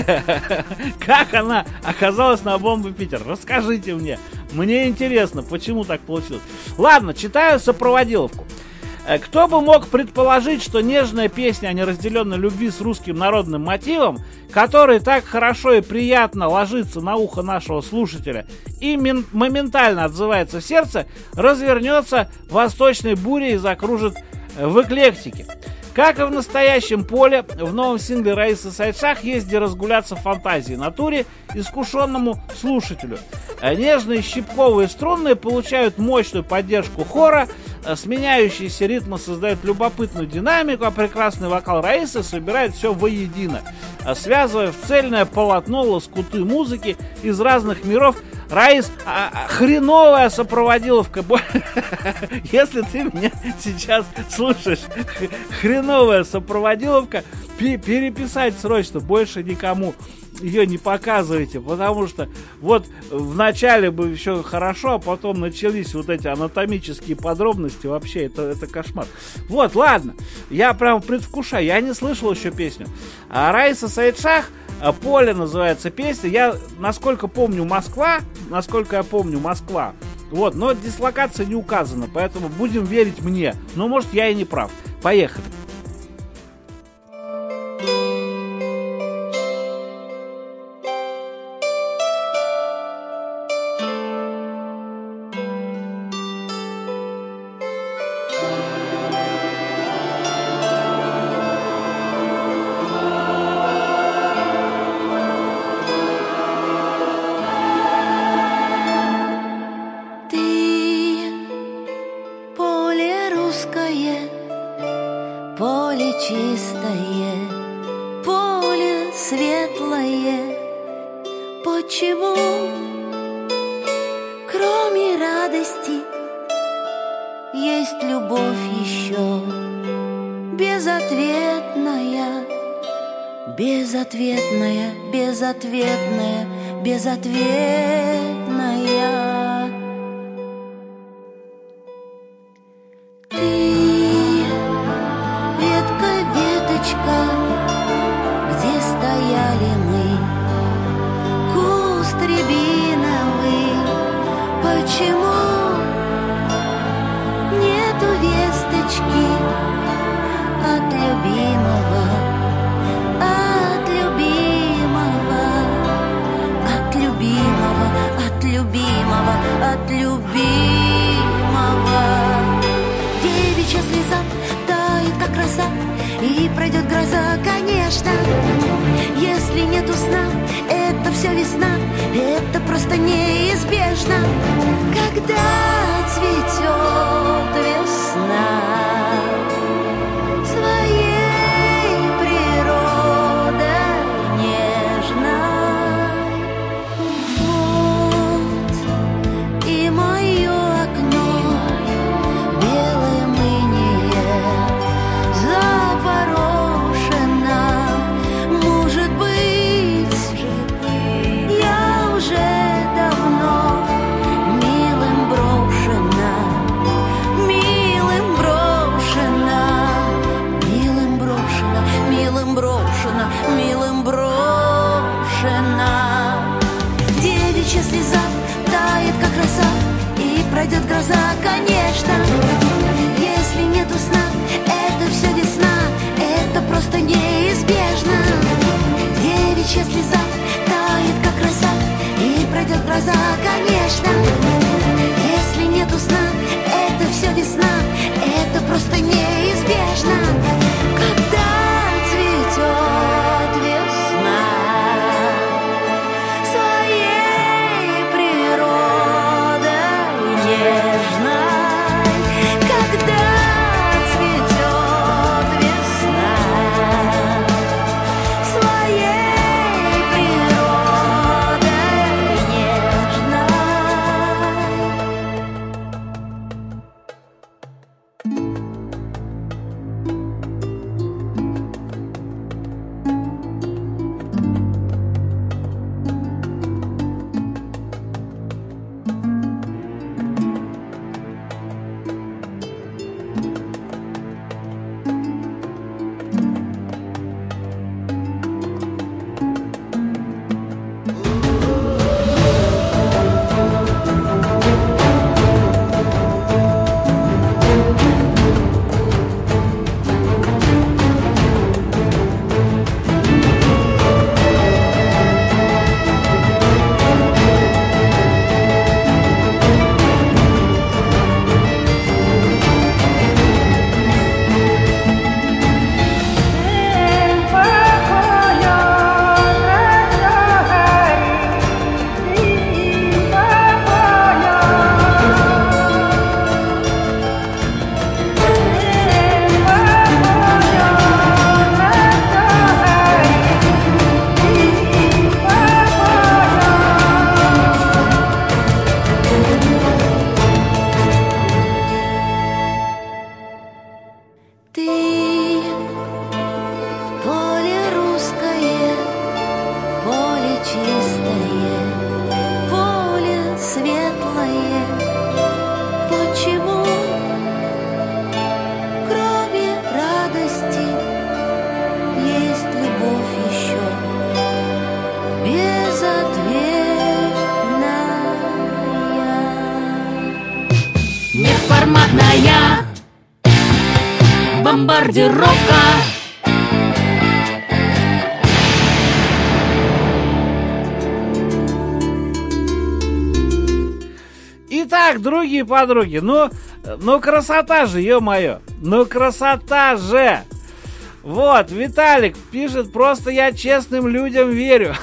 Как она оказалась на Бомба Питер? Расскажите мне. Мне интересно, почему так получилось. Ладно, читаю сопроводиловку. Кто бы мог предположить, что нежная песня о неразделенной любви с русским народным мотивом, который так хорошо и приятно ложится на ухо нашего слушателя и моментально отзывается в сердце, развернется восточной бурей и закружит в эклектике. Как и в настоящем поле, в новом сингле Раисы Саидшах есть где разгуляться фантазии натуре искушенному слушателю. Нежные щипковые струнные получают мощную поддержку хора, сменяющиеся ритмы создают любопытную динамику, а прекрасный вокал Раисы собирает все воедино, связывая в цельное полотно лоскуты музыки из разных миров. Раис, хреновая сопроводиловка. Если ты меня сейчас слушаешь, хреновая сопроводиловка, переписать срочно, больше никому ее не показывайте, потому что вот в начале бы еще хорошо, а потом начались вот эти анатомические подробности, вообще это кошмар. Вот, ладно, я прям предвкушаю, я не слышал еще песню. А Раиса Саидшах, «Поле» называется песня, я, насколько я помню, Москва, вот, но дислокация не указана, поэтому будем верить мне, но может я и не прав. Поехали. поле чистое, поле светлое. Почему, кроме радости, есть любовь еще безответная, безответная, безответная, безответная? Ты, ветка, веточка, где стояли мы, куст рябиновый. Почему нету весточки от любимого, от любимого, от любимого, от любимого, от любимого? Девичья слеза тает, как роса, и пройдет гроза, конечно. Если нету сна, это все весна, это просто неизбежно. Когда цветет весна своей природой нежной, вот и мое окно белым инеем запорошено. Может быть, я уже давно милым брошена, милым брошена, милым брошена, милым брошена, милым брошена. Девичья слеза тает, как роса, и пройдет гроза, конечно. Если нету сна, это все весна, это просто неизбежно. Девичья слеза тает, как роса, и пройдет гроза, конечно. Если нету сна, это все весна, это просто неизбежно. Когда цветет весна своей природой нежной, когда цветет весна своей природой нежной. Ты, поле русское, поле чистое, поле светлое. Почему, кроме радости, есть любовь еще безответная? Неформатная бомбардировка. Итак, другие подруги, ну красота же, ё-моё, ну красота же! Вот, Виталик пишет, просто я честным людям верю.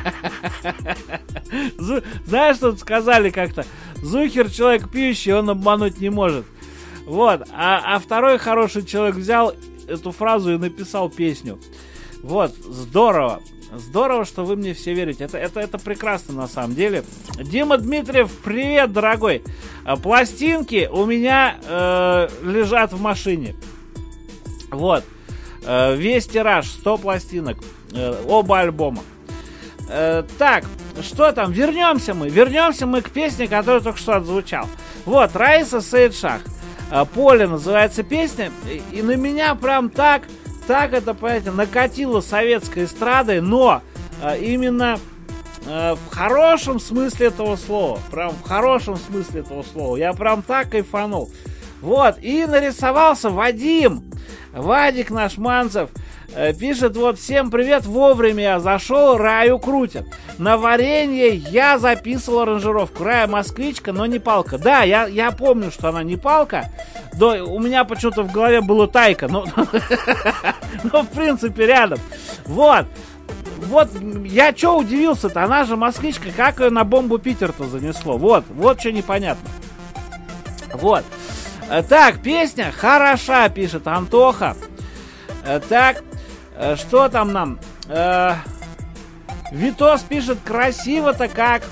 Знаешь, что сказали как-то? Зухер человек пьющий, он обмануть не может. Вот, а второй хороший человек взял эту фразу и написал песню. Вот, здорово. Здорово, что вы мне все верите. Это прекрасно на самом деле. Дима Дмитриев, привет, дорогой. Пластинки у меня лежат в машине. Вот. Весь тираж, 100 пластинок. Оба альбома. Так, что там? Вернемся мы к песне, которая только что отзвучала. Вот, Раиса Саидшах. «Поле» называется песня. И на меня прям так это, понимаете, накатило советской эстрадой, но именно в хорошем смысле этого слова. Прям в хорошем смысле этого слова. Я прям так кайфанул. Вот, и нарисовался Вадик наш Манцев. Пишет, вот, всем привет, вовремя я зашел, Раю крутят. На варенье я записывал аранжировку. Рая москвичка, но не палка. Да, я помню, что она не палка. Да, у меня почему-то в голове было Тайка. Но в принципе рядом. Вот, я что удивился-то? Она же москвичка, как ее на бомбу Питер-то занесло? Вот что непонятно. Вот. Так, песня хороша, пишет Антоха. Так, что там нам? Витос пишет, красиво-то как.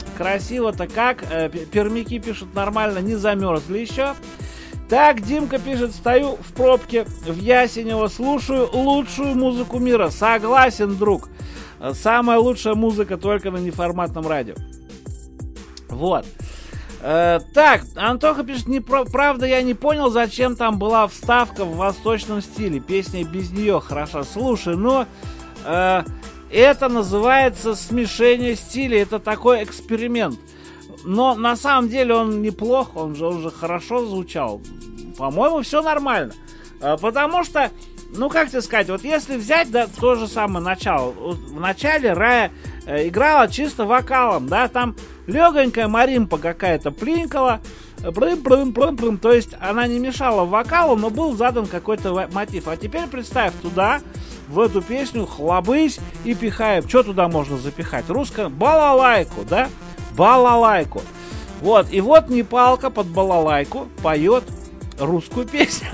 Пермяки пишут, нормально, не замерзли еще. Так, Димка пишет, стою в пробке в Ясенево, слушаю лучшую музыку мира. Согласен, друг. Самая лучшая музыка только на неформатном радио. Вот. Так, Антоха пишет, правда, я не понял, зачем там была вставка в восточном стиле. Песня без нее хороша. Слушай, но это называется смешение стилей. Это такой эксперимент. Но на самом деле он неплох, он же хорошо звучал. По-моему, все нормально. Потому что, ну как тебе сказать, вот если взять, да, то же самое начало. В начале Рая играла чисто вокалом, да, там легонькая маримпа какая-то плинкала, то есть она не мешала вокалу, но был задан какой-то мотив. А теперь представь, туда, в эту песню хлобысь и пихаем. Что туда можно запихать? Русская балалайку, да? Балалайку. Вот, и вот Непалка под балалайку поет русскую песню.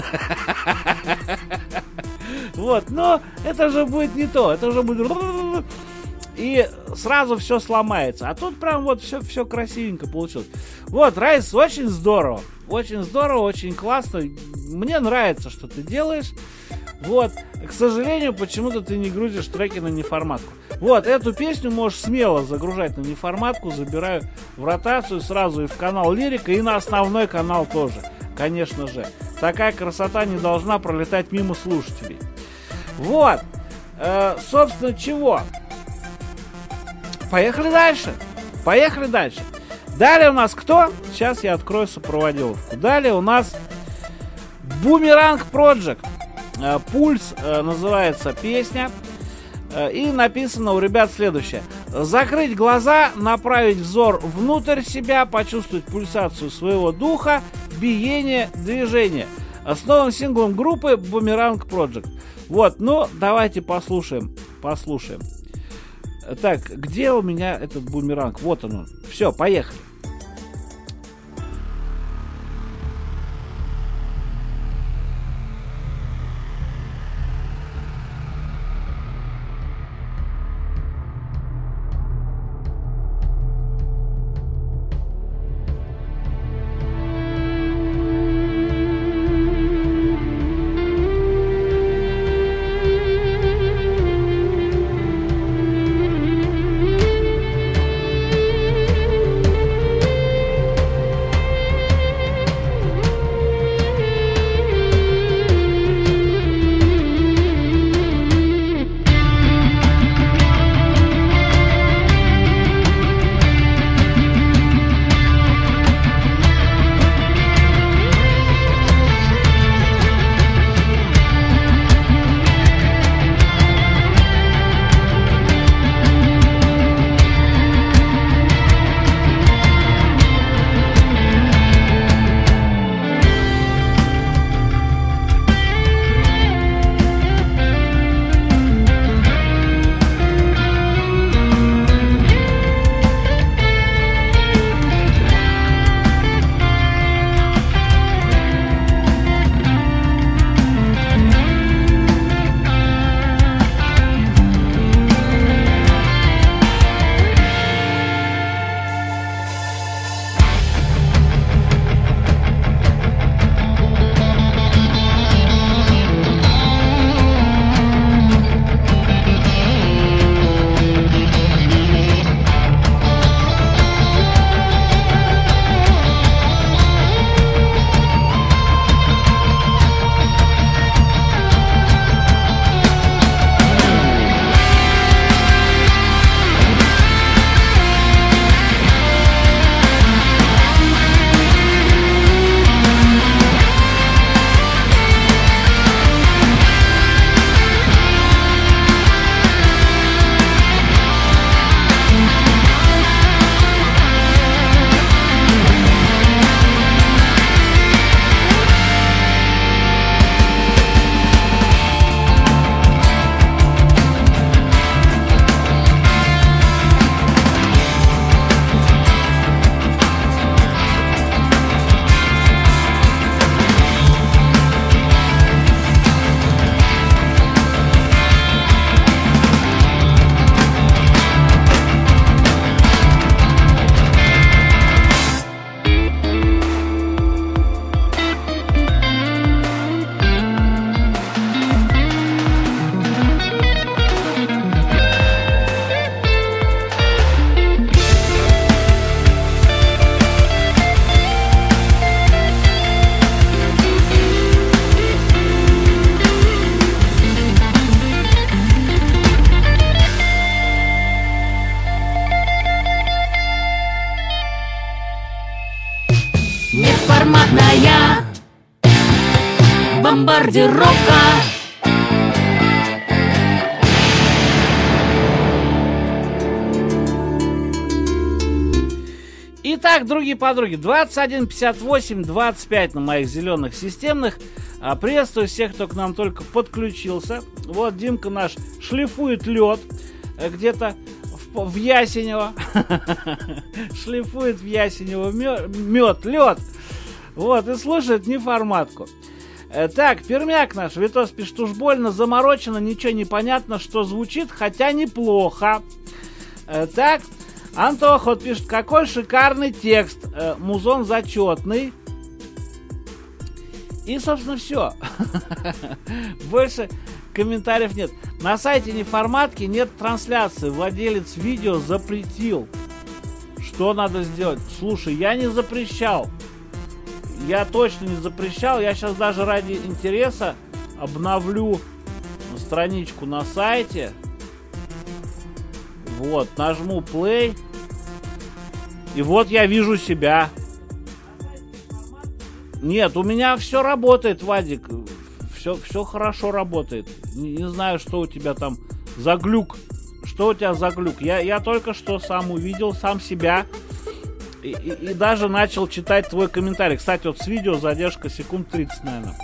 Вот, но это же будет не то, это же будет... И сразу все сломается. А тут прям вот все красивенько получилось. Вот, Райс, очень здорово, очень классно. Мне нравится, что ты делаешь. Вот, к сожалению, почему-то ты не грузишь треки на неформатку. Вот, эту песню можешь смело загружать на неформатку. Забираю в ротацию сразу и в канал Лирика, и на основной канал тоже. Конечно же. Такая красота не должна пролетать мимо слушателей. Вот. Собственно, чего? Поехали дальше. Далее у нас кто? Сейчас я открою сопроводиловку. Далее у нас Бумеранг Project. Пульс называется песня. И написано у ребят следующее. Закрыть глаза, направить взор внутрь себя, почувствовать пульсацию своего духа, биение, движение. С новым синглом группы Бумеранг Project. Вот, ну, давайте послушаем. Так, где у меня этот бумеранг? Вот он. Все, поехали. Неформатная бомбардировка. Итак, другие подруги, 21 58 25 на моих зеленых системных. Приветствую всех, кто к нам только подключился. Вот Димка наш шлифует лед где-то в Ясенево. Шлифует в Ясенево лед. Вот, и слушает неформатку. Так, пермяк наш, Витос пишет, уж больно заморочено, ничего не понятно, что звучит, хотя неплохо. Так, Антох вот пишет, какой шикарный текст, музон зачетный. И, собственно, все. Больше комментариев нет. На сайте неформатки нет трансляции. Владелец видео запретил. Что надо сделать? Слушай, я не запрещал. Я точно не запрещал. Я сейчас даже ради интереса обновлю страничку на сайте. Вот, нажму play. И вот я вижу себя. Нет, у меня все работает, Вадик. Все хорошо работает. Не знаю, что у тебя там за глюк. Что у тебя за глюк? Я только что сам увидел, сам себя. И даже начал читать твой комментарий. Кстати, вот с видео задержка секунд 30, наверное.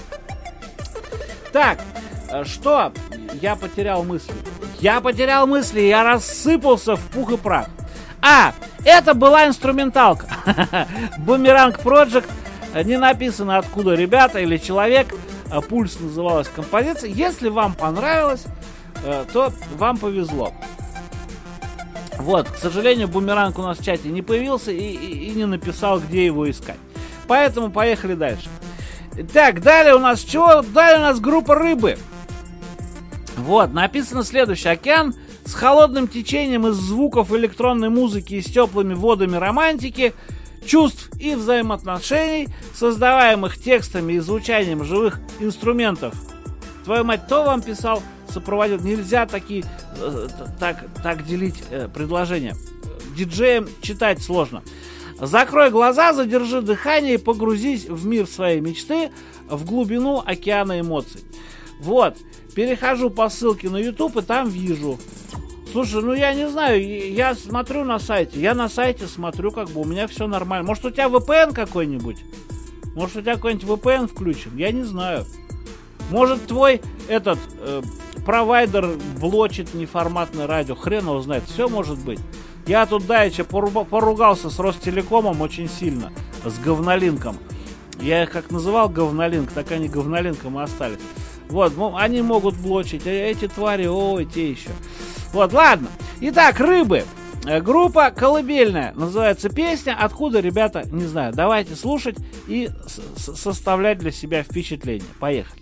Так, что? Я потерял мысли. Я рассыпался в пух и прах. Это была инструменталка. Бумеранг Project. Не написано, откуда ребята или человек. Пульс называлась композиция. Если вам понравилось, то вам повезло. Вот, к сожалению, Бумеранг у нас в чате не появился и не написал, где его искать. Поэтому поехали дальше. Так, далее у нас чего? Далее у нас группа Рыбы. Вот, написано следующее. Океан с холодным течением из звуков электронной музыки и с теплыми водами романтики, чувств и взаимоотношений, создаваемых текстами и звучанием живых инструментов. Твою мать, кто вам писал, сопроводил? Нельзя так делить предложения. Диджеям читать сложно. Закрой глаза, задержи дыхание и погрузись в мир своей мечты, в глубину океана эмоций. Вот, перехожу по ссылке на YouTube и там вижу. Слушай, я не знаю, я смотрю на сайте. Я на сайте смотрю, у меня все нормально. Может, у тебя VPN какой-нибудь? Может, у тебя какой-нибудь VPN включен? Я не знаю. Может, твой провайдер блочит неформатное радио. Хрен его знает. Все может быть. Я тут давеча поругался с Ростелекомом очень сильно. С говнолинком. Я их как называл говнолинк, так они говнолинком и остались. Вот, они могут блочить. А эти твари, те еще. Вот, ладно. Итак, Рыбы. Группа колыбельная. Называется песня. Откуда, ребята, не знаю. Давайте слушать и составлять для себя впечатление. Поехали.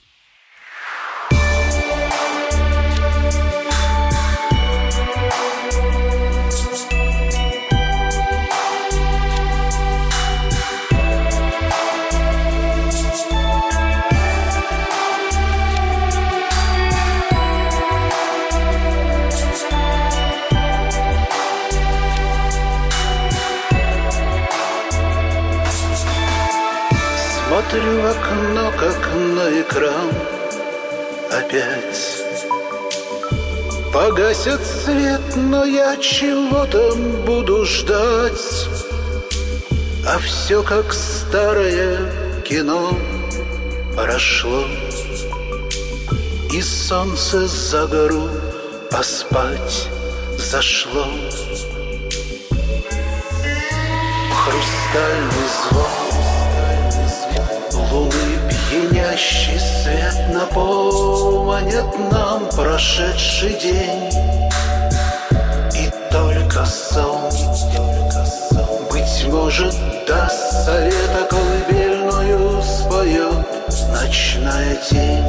Смотрю в окно, как на экран. Опять погасит свет, но я чего-то буду ждать. А все как старое кино прошло. И солнце за гору поспать зашло. Хрустальный звон луны, пьянящий свет напомнит нам прошедший день. И только сон, быть может, даст совета колыбельную споет ночная тень.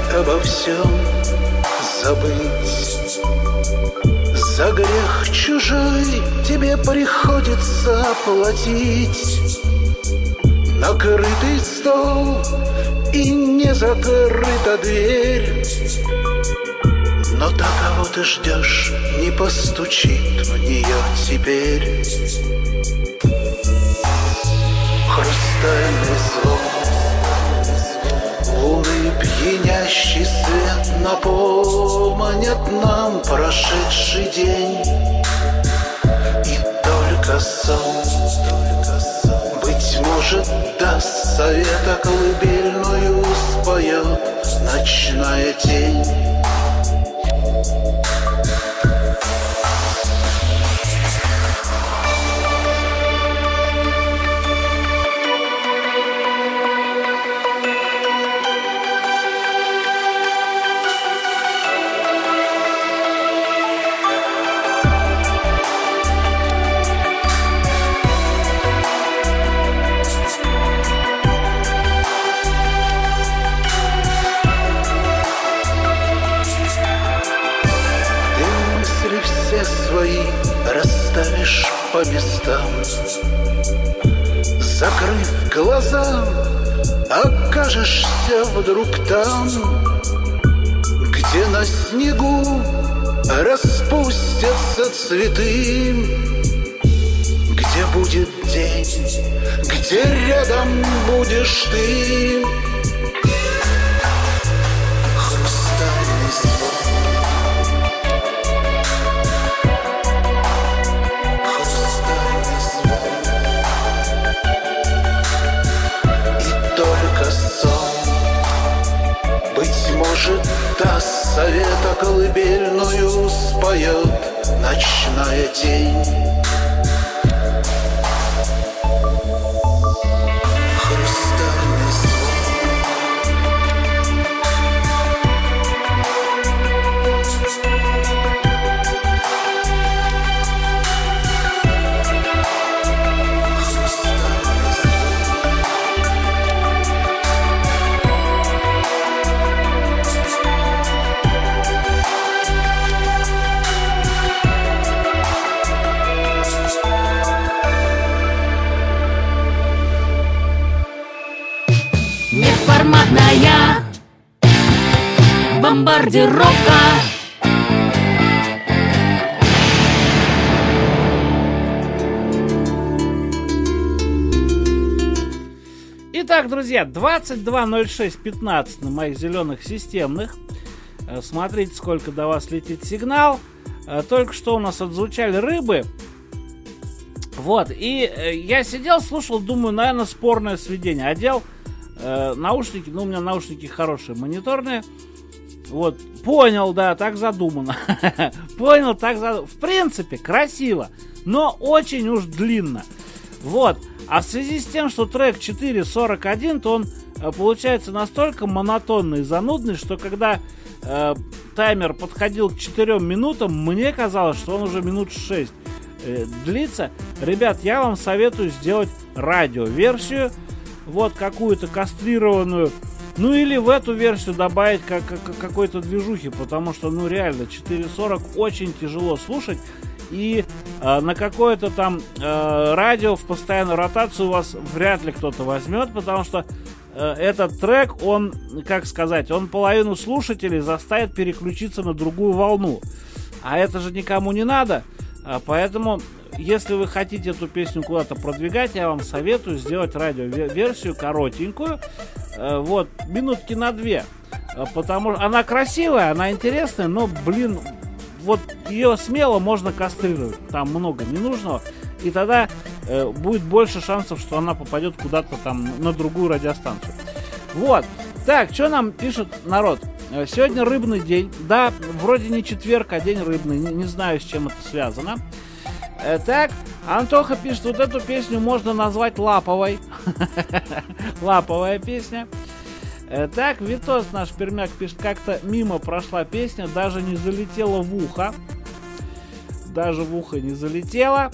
обо всем забыть. За грех чужой тебе приходится платить. Накрытый стол и не закрыта дверь, но та, кого ты ждешь, не постучит в нее теперь. Хрустальный звон луны, пьянящий свет напомнят нам прошедший день. И только сон, быть может, даст совета колыбельную споет ночная тень. Расставишь по местам, закрыв глаза, окажешься вдруг там, где на снегу распустятся цветы, где будет день, где рядом будешь ты. Хрустальный звон, может, даст совета колыбельную споет ночная тень. Хрустальный Неформатная бомбардировка. Итак, друзья, 22:06:15 на моих зеленых системных. Смотрите, сколько до вас летит сигнал. Только что у нас отзвучали рыбы. Вот, и я сидел, слушал, думаю, наверное, спорное сведение. Одел наушники, ну, у меня наушники хорошие, мониторные. Вот, понял, да, так задумано. Понял, так задумано. В принципе, красиво, но очень уж длинно. Вот, а в связи с тем, что трек 4:41, то он получается настолько монотонный и занудный, что когда таймер подходил к 4 минутам, мне казалось, что он уже минут 6 длится. Ребят, я вам советую сделать радиоверсию, вот какую-то кастрированную, ну или в эту версию добавить какой-то движухи, потому что, ну реально, 4:40 очень тяжело слушать, и на какое-то там радио в постоянную ротацию вас вряд ли кто-то возьмет, потому что этот трек, он, как сказать, он половину слушателей заставит переключиться на другую волну, а это же никому не надо. Поэтому, если вы хотите эту песню куда-то продвигать, я вам советую сделать радиоверсию коротенькую, вот, минутки на 2, потому что она красивая, она интересная, но, блин, вот ее смело можно кастрировать, там много ненужного, и тогда будет больше шансов, что она попадет куда-то там на другую радиостанцию. Вот, так, что нам пишет народ? Сегодня рыбный день. Да, вроде не четверг, а день рыбный. Не знаю, с чем это связано. Так, Антоха пишет, вот эту песню можно назвать лаповой. Лаповая песня. Так, Витос наш пермяк пишет, как-то мимо прошла песня, даже не залетела в ухо. Даже в ухо не залетела.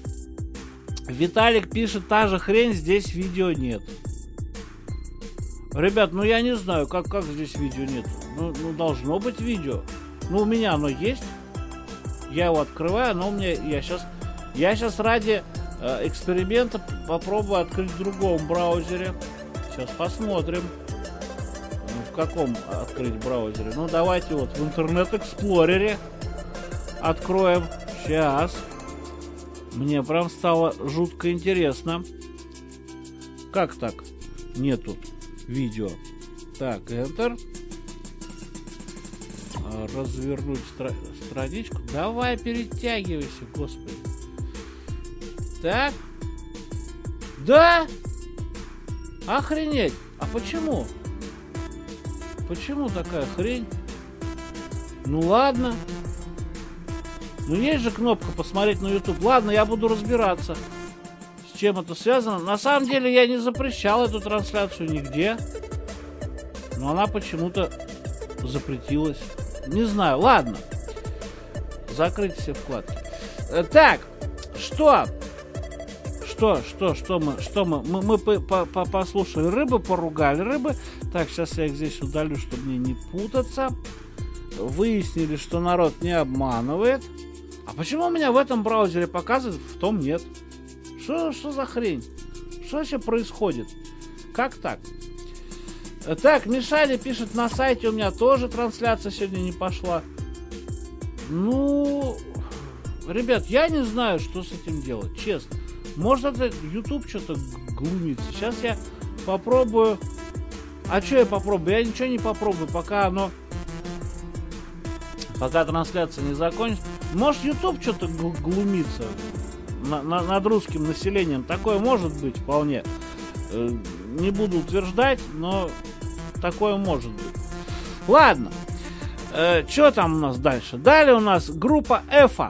Виталик пишет, та же хрень, здесь видео нет. Ребят, ну я не знаю, как здесь видео нет. Ну, должно быть видео. Ну, у меня оно есть. Я его открываю, но у меня... Я сейчас ради эксперимента попробую открыть в другом браузере. Сейчас посмотрим. В каком открыть браузере? Ну, давайте вот в интернет-эксплорере откроем. Сейчас. Мне прям стало жутко интересно. Как так? Нету видео. Так, Enter. Развернуть страничку. Давай, перетягивайся, господи. Так. Да? Охренеть. А почему? Почему такая хрень? Ну ладно. Ну есть же кнопка посмотреть на YouTube. Ладно, я буду разбираться, с чем это связано. На самом деле я не запрещал эту трансляцию нигде. Но она почему-то запретилась. Не знаю, ладно. Закрыть все вкладки. Так, что мы послушали. Рыбы поругали. Рыбы. Так, сейчас я их здесь удалю, чтобы мне не путаться. Выяснили, что народ не обманывает. А почему у меня в этом браузере показывает, в том нет? Что за хрень? Что вообще происходит? Как так? Так, Мишаня пишет, на сайте у меня тоже трансляция сегодня не пошла. Ну, ребят, я не знаю, что с этим делать, честно. Может, это YouTube что-то глумится. Сейчас я попробую. А что я попробую? Я ничего не попробую, пока трансляция не закончится. Может, YouTube что-то глумится над русским населением. Такое может быть вполне. Не буду утверждать, но такое может быть. Ладно. Что там у нас дальше? Далее у нас группа Эфа.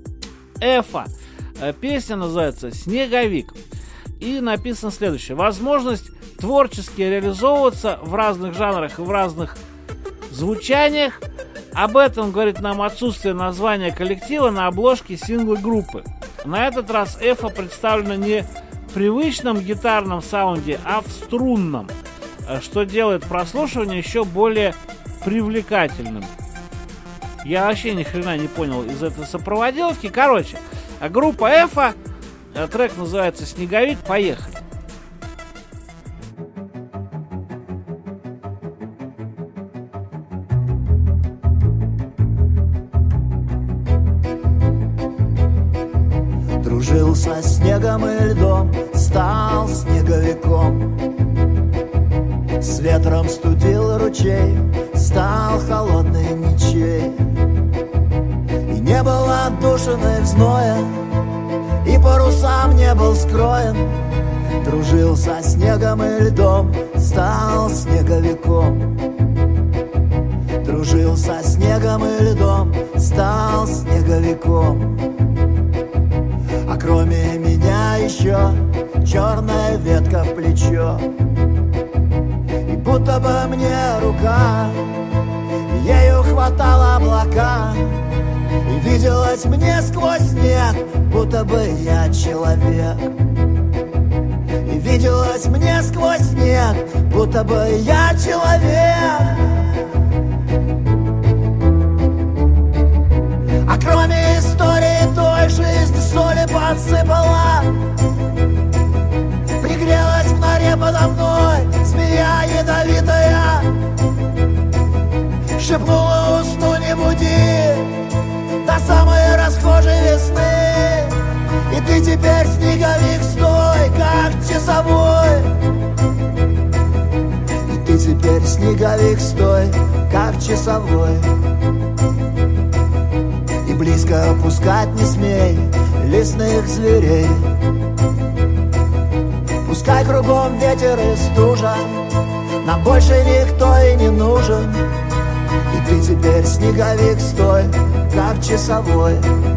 Песня называется «Снеговик». И написано следующее. Возможность творчески реализовываться в разных жанрах и в разных звучаниях. Об этом говорит нам отсутствие названия коллектива на обложке сингла группы. На этот раз Эфа представлена не в привычном гитарном саунде, а в струнном, что делает прослушивание еще более привлекательным. Я вообще ни хрена не понял из этой сопроводиловки. Короче, группа Эфа, трек называется «Снеговик». Поехали. Дружил со снегом и льдом, стал снеговиком. С ветром студил ручей, стал холодный ничей. И не было отдушины в зное, и парусам не был скроен. Дружил со снегом и льдом, стал снеговиком. Дружил со снегом и льдом, стал снеговиком. А кроме меня еще черная ветка в плечо. И будто бы мне рука, ею хватала облака. И виделось мне сквозь снег, будто бы я человек. И виделось мне сквозь снег, будто бы я человек. А кроме истории той, жизнь соли подсыпала. Пригрелась в норе подо мной змея ядовитая. Шепнула, усну не буди до самой расхожей весны. И ты теперь, снеговик, стой, как часовой. И ты теперь, снеговик, стой, как часовой. И близко пускать не смей лесных зверей. Пускай кругом ветер и стужа, нам больше никто и не нужен. И ты теперь, снеговик, стой, как часовой.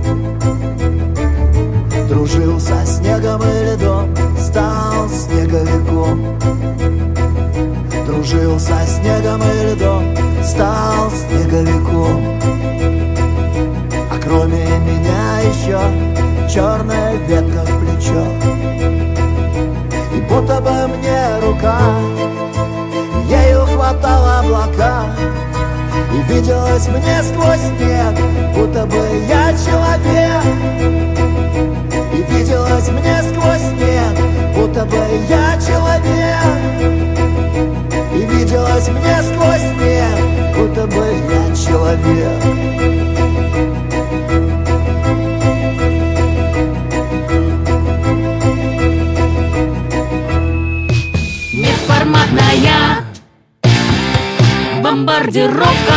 Дружил со снегом и льдом, стал снеговиком. Дружил со снегом и льдом, стал снеговиком. А кроме меня еще черная ветка в плечо. И будто бы мне рука, облака. И виделось мне сквозь снег, будто бы я человек. И виделось мне сквозь снег, будто бы я человек. И виделось мне сквозь снег, будто бы я человек. Неформатная бомбардировка.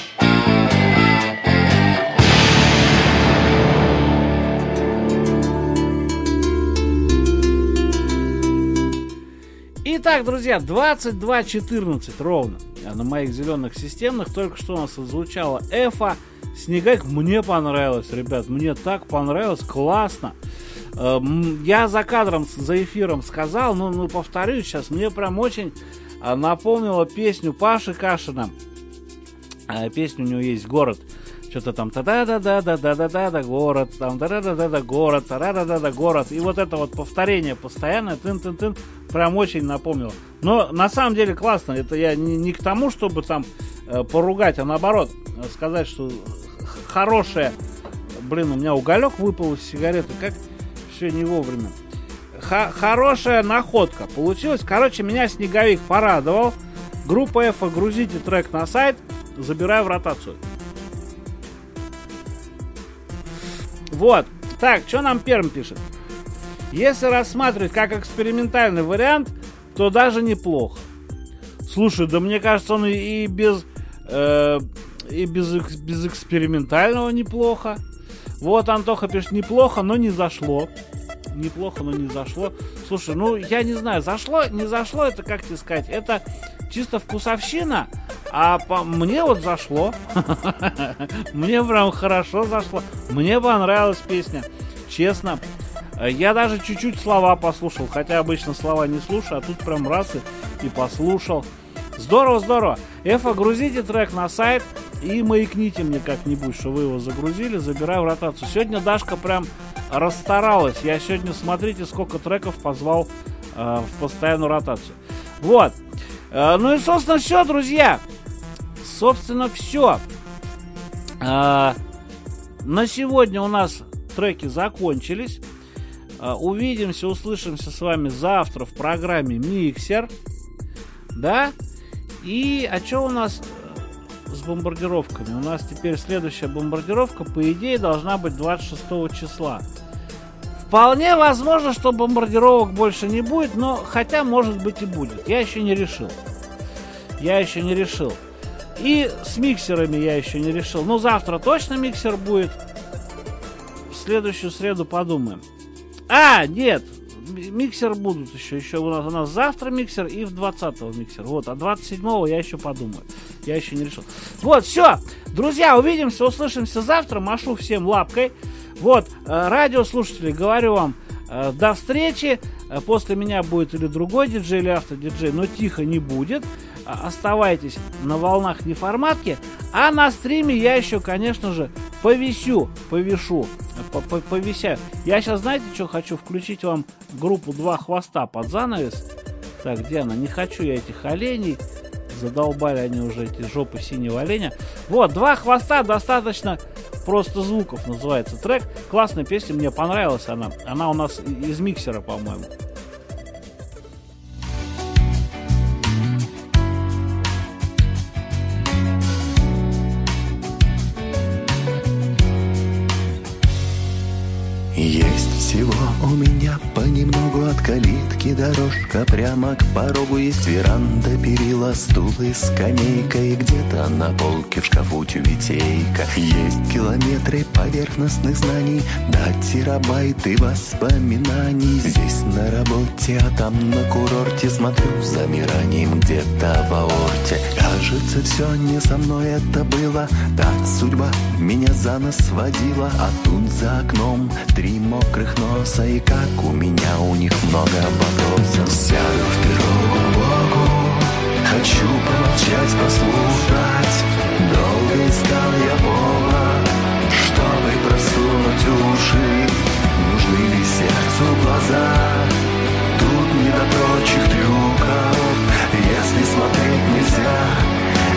Итак, друзья, 22:14 ровно на моих зеленых системных. Только что у нас звучала Эфа, Снеговик. Мне понравилось, ребят, мне так понравилось, классно. Я за кадром, за эфиром сказал, но повторюсь сейчас, мне прям очень напомнила песню Паши Кашина. Песня у него есть «Город». Что-то там та-да-да-да-да-да-да-да, город, там та-да-да-да-да, город, та-да-да-да-да, город. И вот это вот повторение постоянное, тын-тын-тын, прям очень напомнило. Но на самом деле классно. Это я не к тому, чтобы там поругать, а наоборот, сказать, что хорошее... Блин, у меня уголек выпал из сигареты, как все не вовремя. Хорошая находка получилась. Короче, меня Снеговик порадовал. Группа Эфа, грузите трек на сайт, забираю в ротацию. Вот. Так, что нам Перм пишет? Если рассматривать как экспериментальный вариант, то даже неплохо. Слушай, да мне кажется, он и без экспериментального неплохо. Вот Антоха пишет, неплохо, но не зашло. Неплохо, но не зашло. Слушай, ну я не знаю, зашло, не зашло, это как тебе сказать, это чисто вкусовщина, а мне вот зашло. Мне прям хорошо зашло. Мне понравилась песня, честно. Я даже чуть-чуть слова послушал, хотя обычно слова не слушаю, а тут прям раз и послушал. Здорово, здорово. Эфа, грузите трек на сайт и маякните мне как-нибудь, что вы его загрузили, забираю в ротацию. Сегодня Дашка прям расстаралась. Я сегодня, смотрите, сколько треков позвал в постоянную ротацию. Вот. Ну и, собственно, все, друзья. Собственно, все. На сегодня у нас треки закончились. Увидимся, услышимся с вами завтра в программе «Миксер». Да? И, а что у нас с бомбардировками? У нас теперь следующая бомбардировка, по идее, должна быть 26 числа. Вполне возможно, что бомбардировок больше не будет, но хотя, может быть, и будет. Я еще не решил. И с миксерами я еще не решил. Но завтра точно миксер будет. В следующую среду подумаем. Нет, миксер будут еще у нас завтра миксер и в 20-го миксер. Вот, а 27-го я еще подумаю. Я еще не решил. Вот, все, друзья, увидимся, услышимся завтра. Машу всем лапкой. Вот, радиослушатели, говорю вам, до встречи. После меня будет или другой диджей, или автодиджей, но тихо не будет. Оставайтесь на волнах неформатки. А на стриме я еще, конечно же, повисяю. Я сейчас, знаете, что хочу? Включить вам группу «Два хвоста» под занавес. Так, где она? Не хочу я этих оленей. Задолбали они уже, эти жопы синего оленя. Вот, «Два хвоста», достаточно просто звуков называется трек. Классная песня, мне понравилась она. Она у нас из миксера, по-моему. Есть всего у меня понемногу от калитки дорожка. Прямо к порогу есть веранда, перила, стул и скамейка. И где-то на полке в шкафу тюбетейка. Есть километры поверхностных знаний, да терабайты воспоминаний. Здесь на работе, а там на курорте смотрю с замиранием где-то в аорте. Кажется, все не со мной это было, так судьба меня за нос водила. А тут за окном 3 мокрых носа, и как у меня у них много вопросов. Сяду в пирогу глубоко, хочу помолчать, послушать. Долго искал я повод, чтобы просунуть уши. Нужны ли сердцу глаза? Тут не до прочих трюков. Если смотреть нельзя,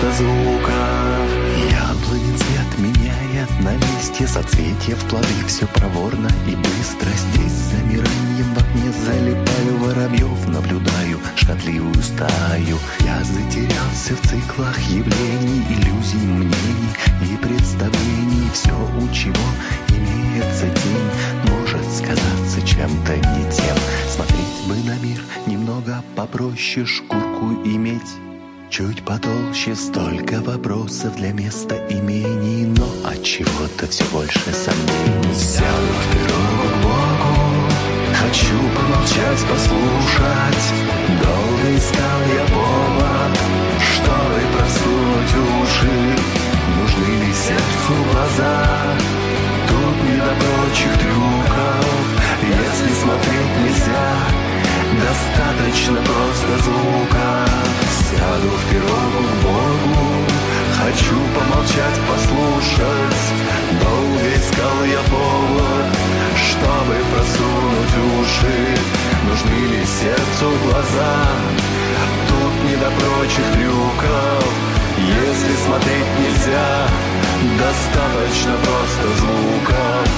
просто звуков. Яблонин цвет меняет на листья соцветия в плоды. Все проворно и быстро. Здесь замиранием в окне залипаю. Воробьев наблюдаю, шкодливую стаю. Я затерялся в циклах явлений, иллюзий, мнений и представлений. Все, у чего имеется тень, может сказаться чем-то не тем. Смотреть бы на мир немного попроще, шкурку иметь чуть потолще. Столько вопросов для местоимений, но от чего-то все больше сомнений. Сяду в пирогу к Богу, хочу помолчать, послушать. Долго искал я повод, чтобы просунуть уши. Нужны ли сердцу глаза? Тут не до прочих трюков. Если смотреть нельзя, достаточно просто звуков. Сяду в пирогу к Богу, хочу помолчать, послушать. Долго искал я повод, чтобы просунуть уши. Нужны ли сердцу глаза? Тут не до прочих трюков. Если смотреть нельзя, достаточно просто звуков.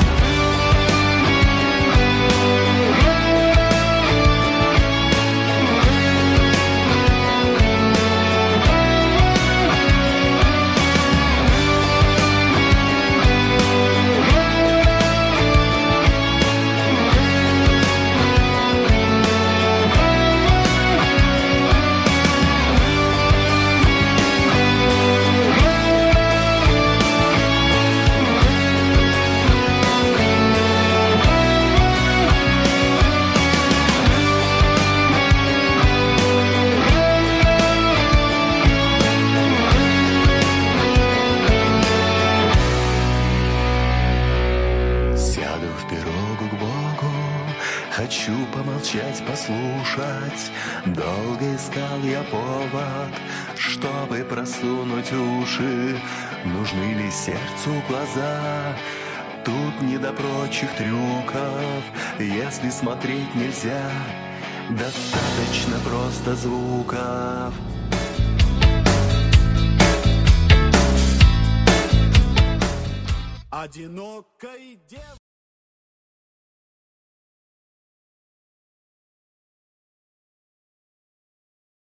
Хочу помолчать, послушать. Долго искал я повод, чтобы просунуть уши. Нужны ли сердцу глаза? Тут не до прочих трюков. Если смотреть нельзя, достаточно просто звуков. Одинокой девушкой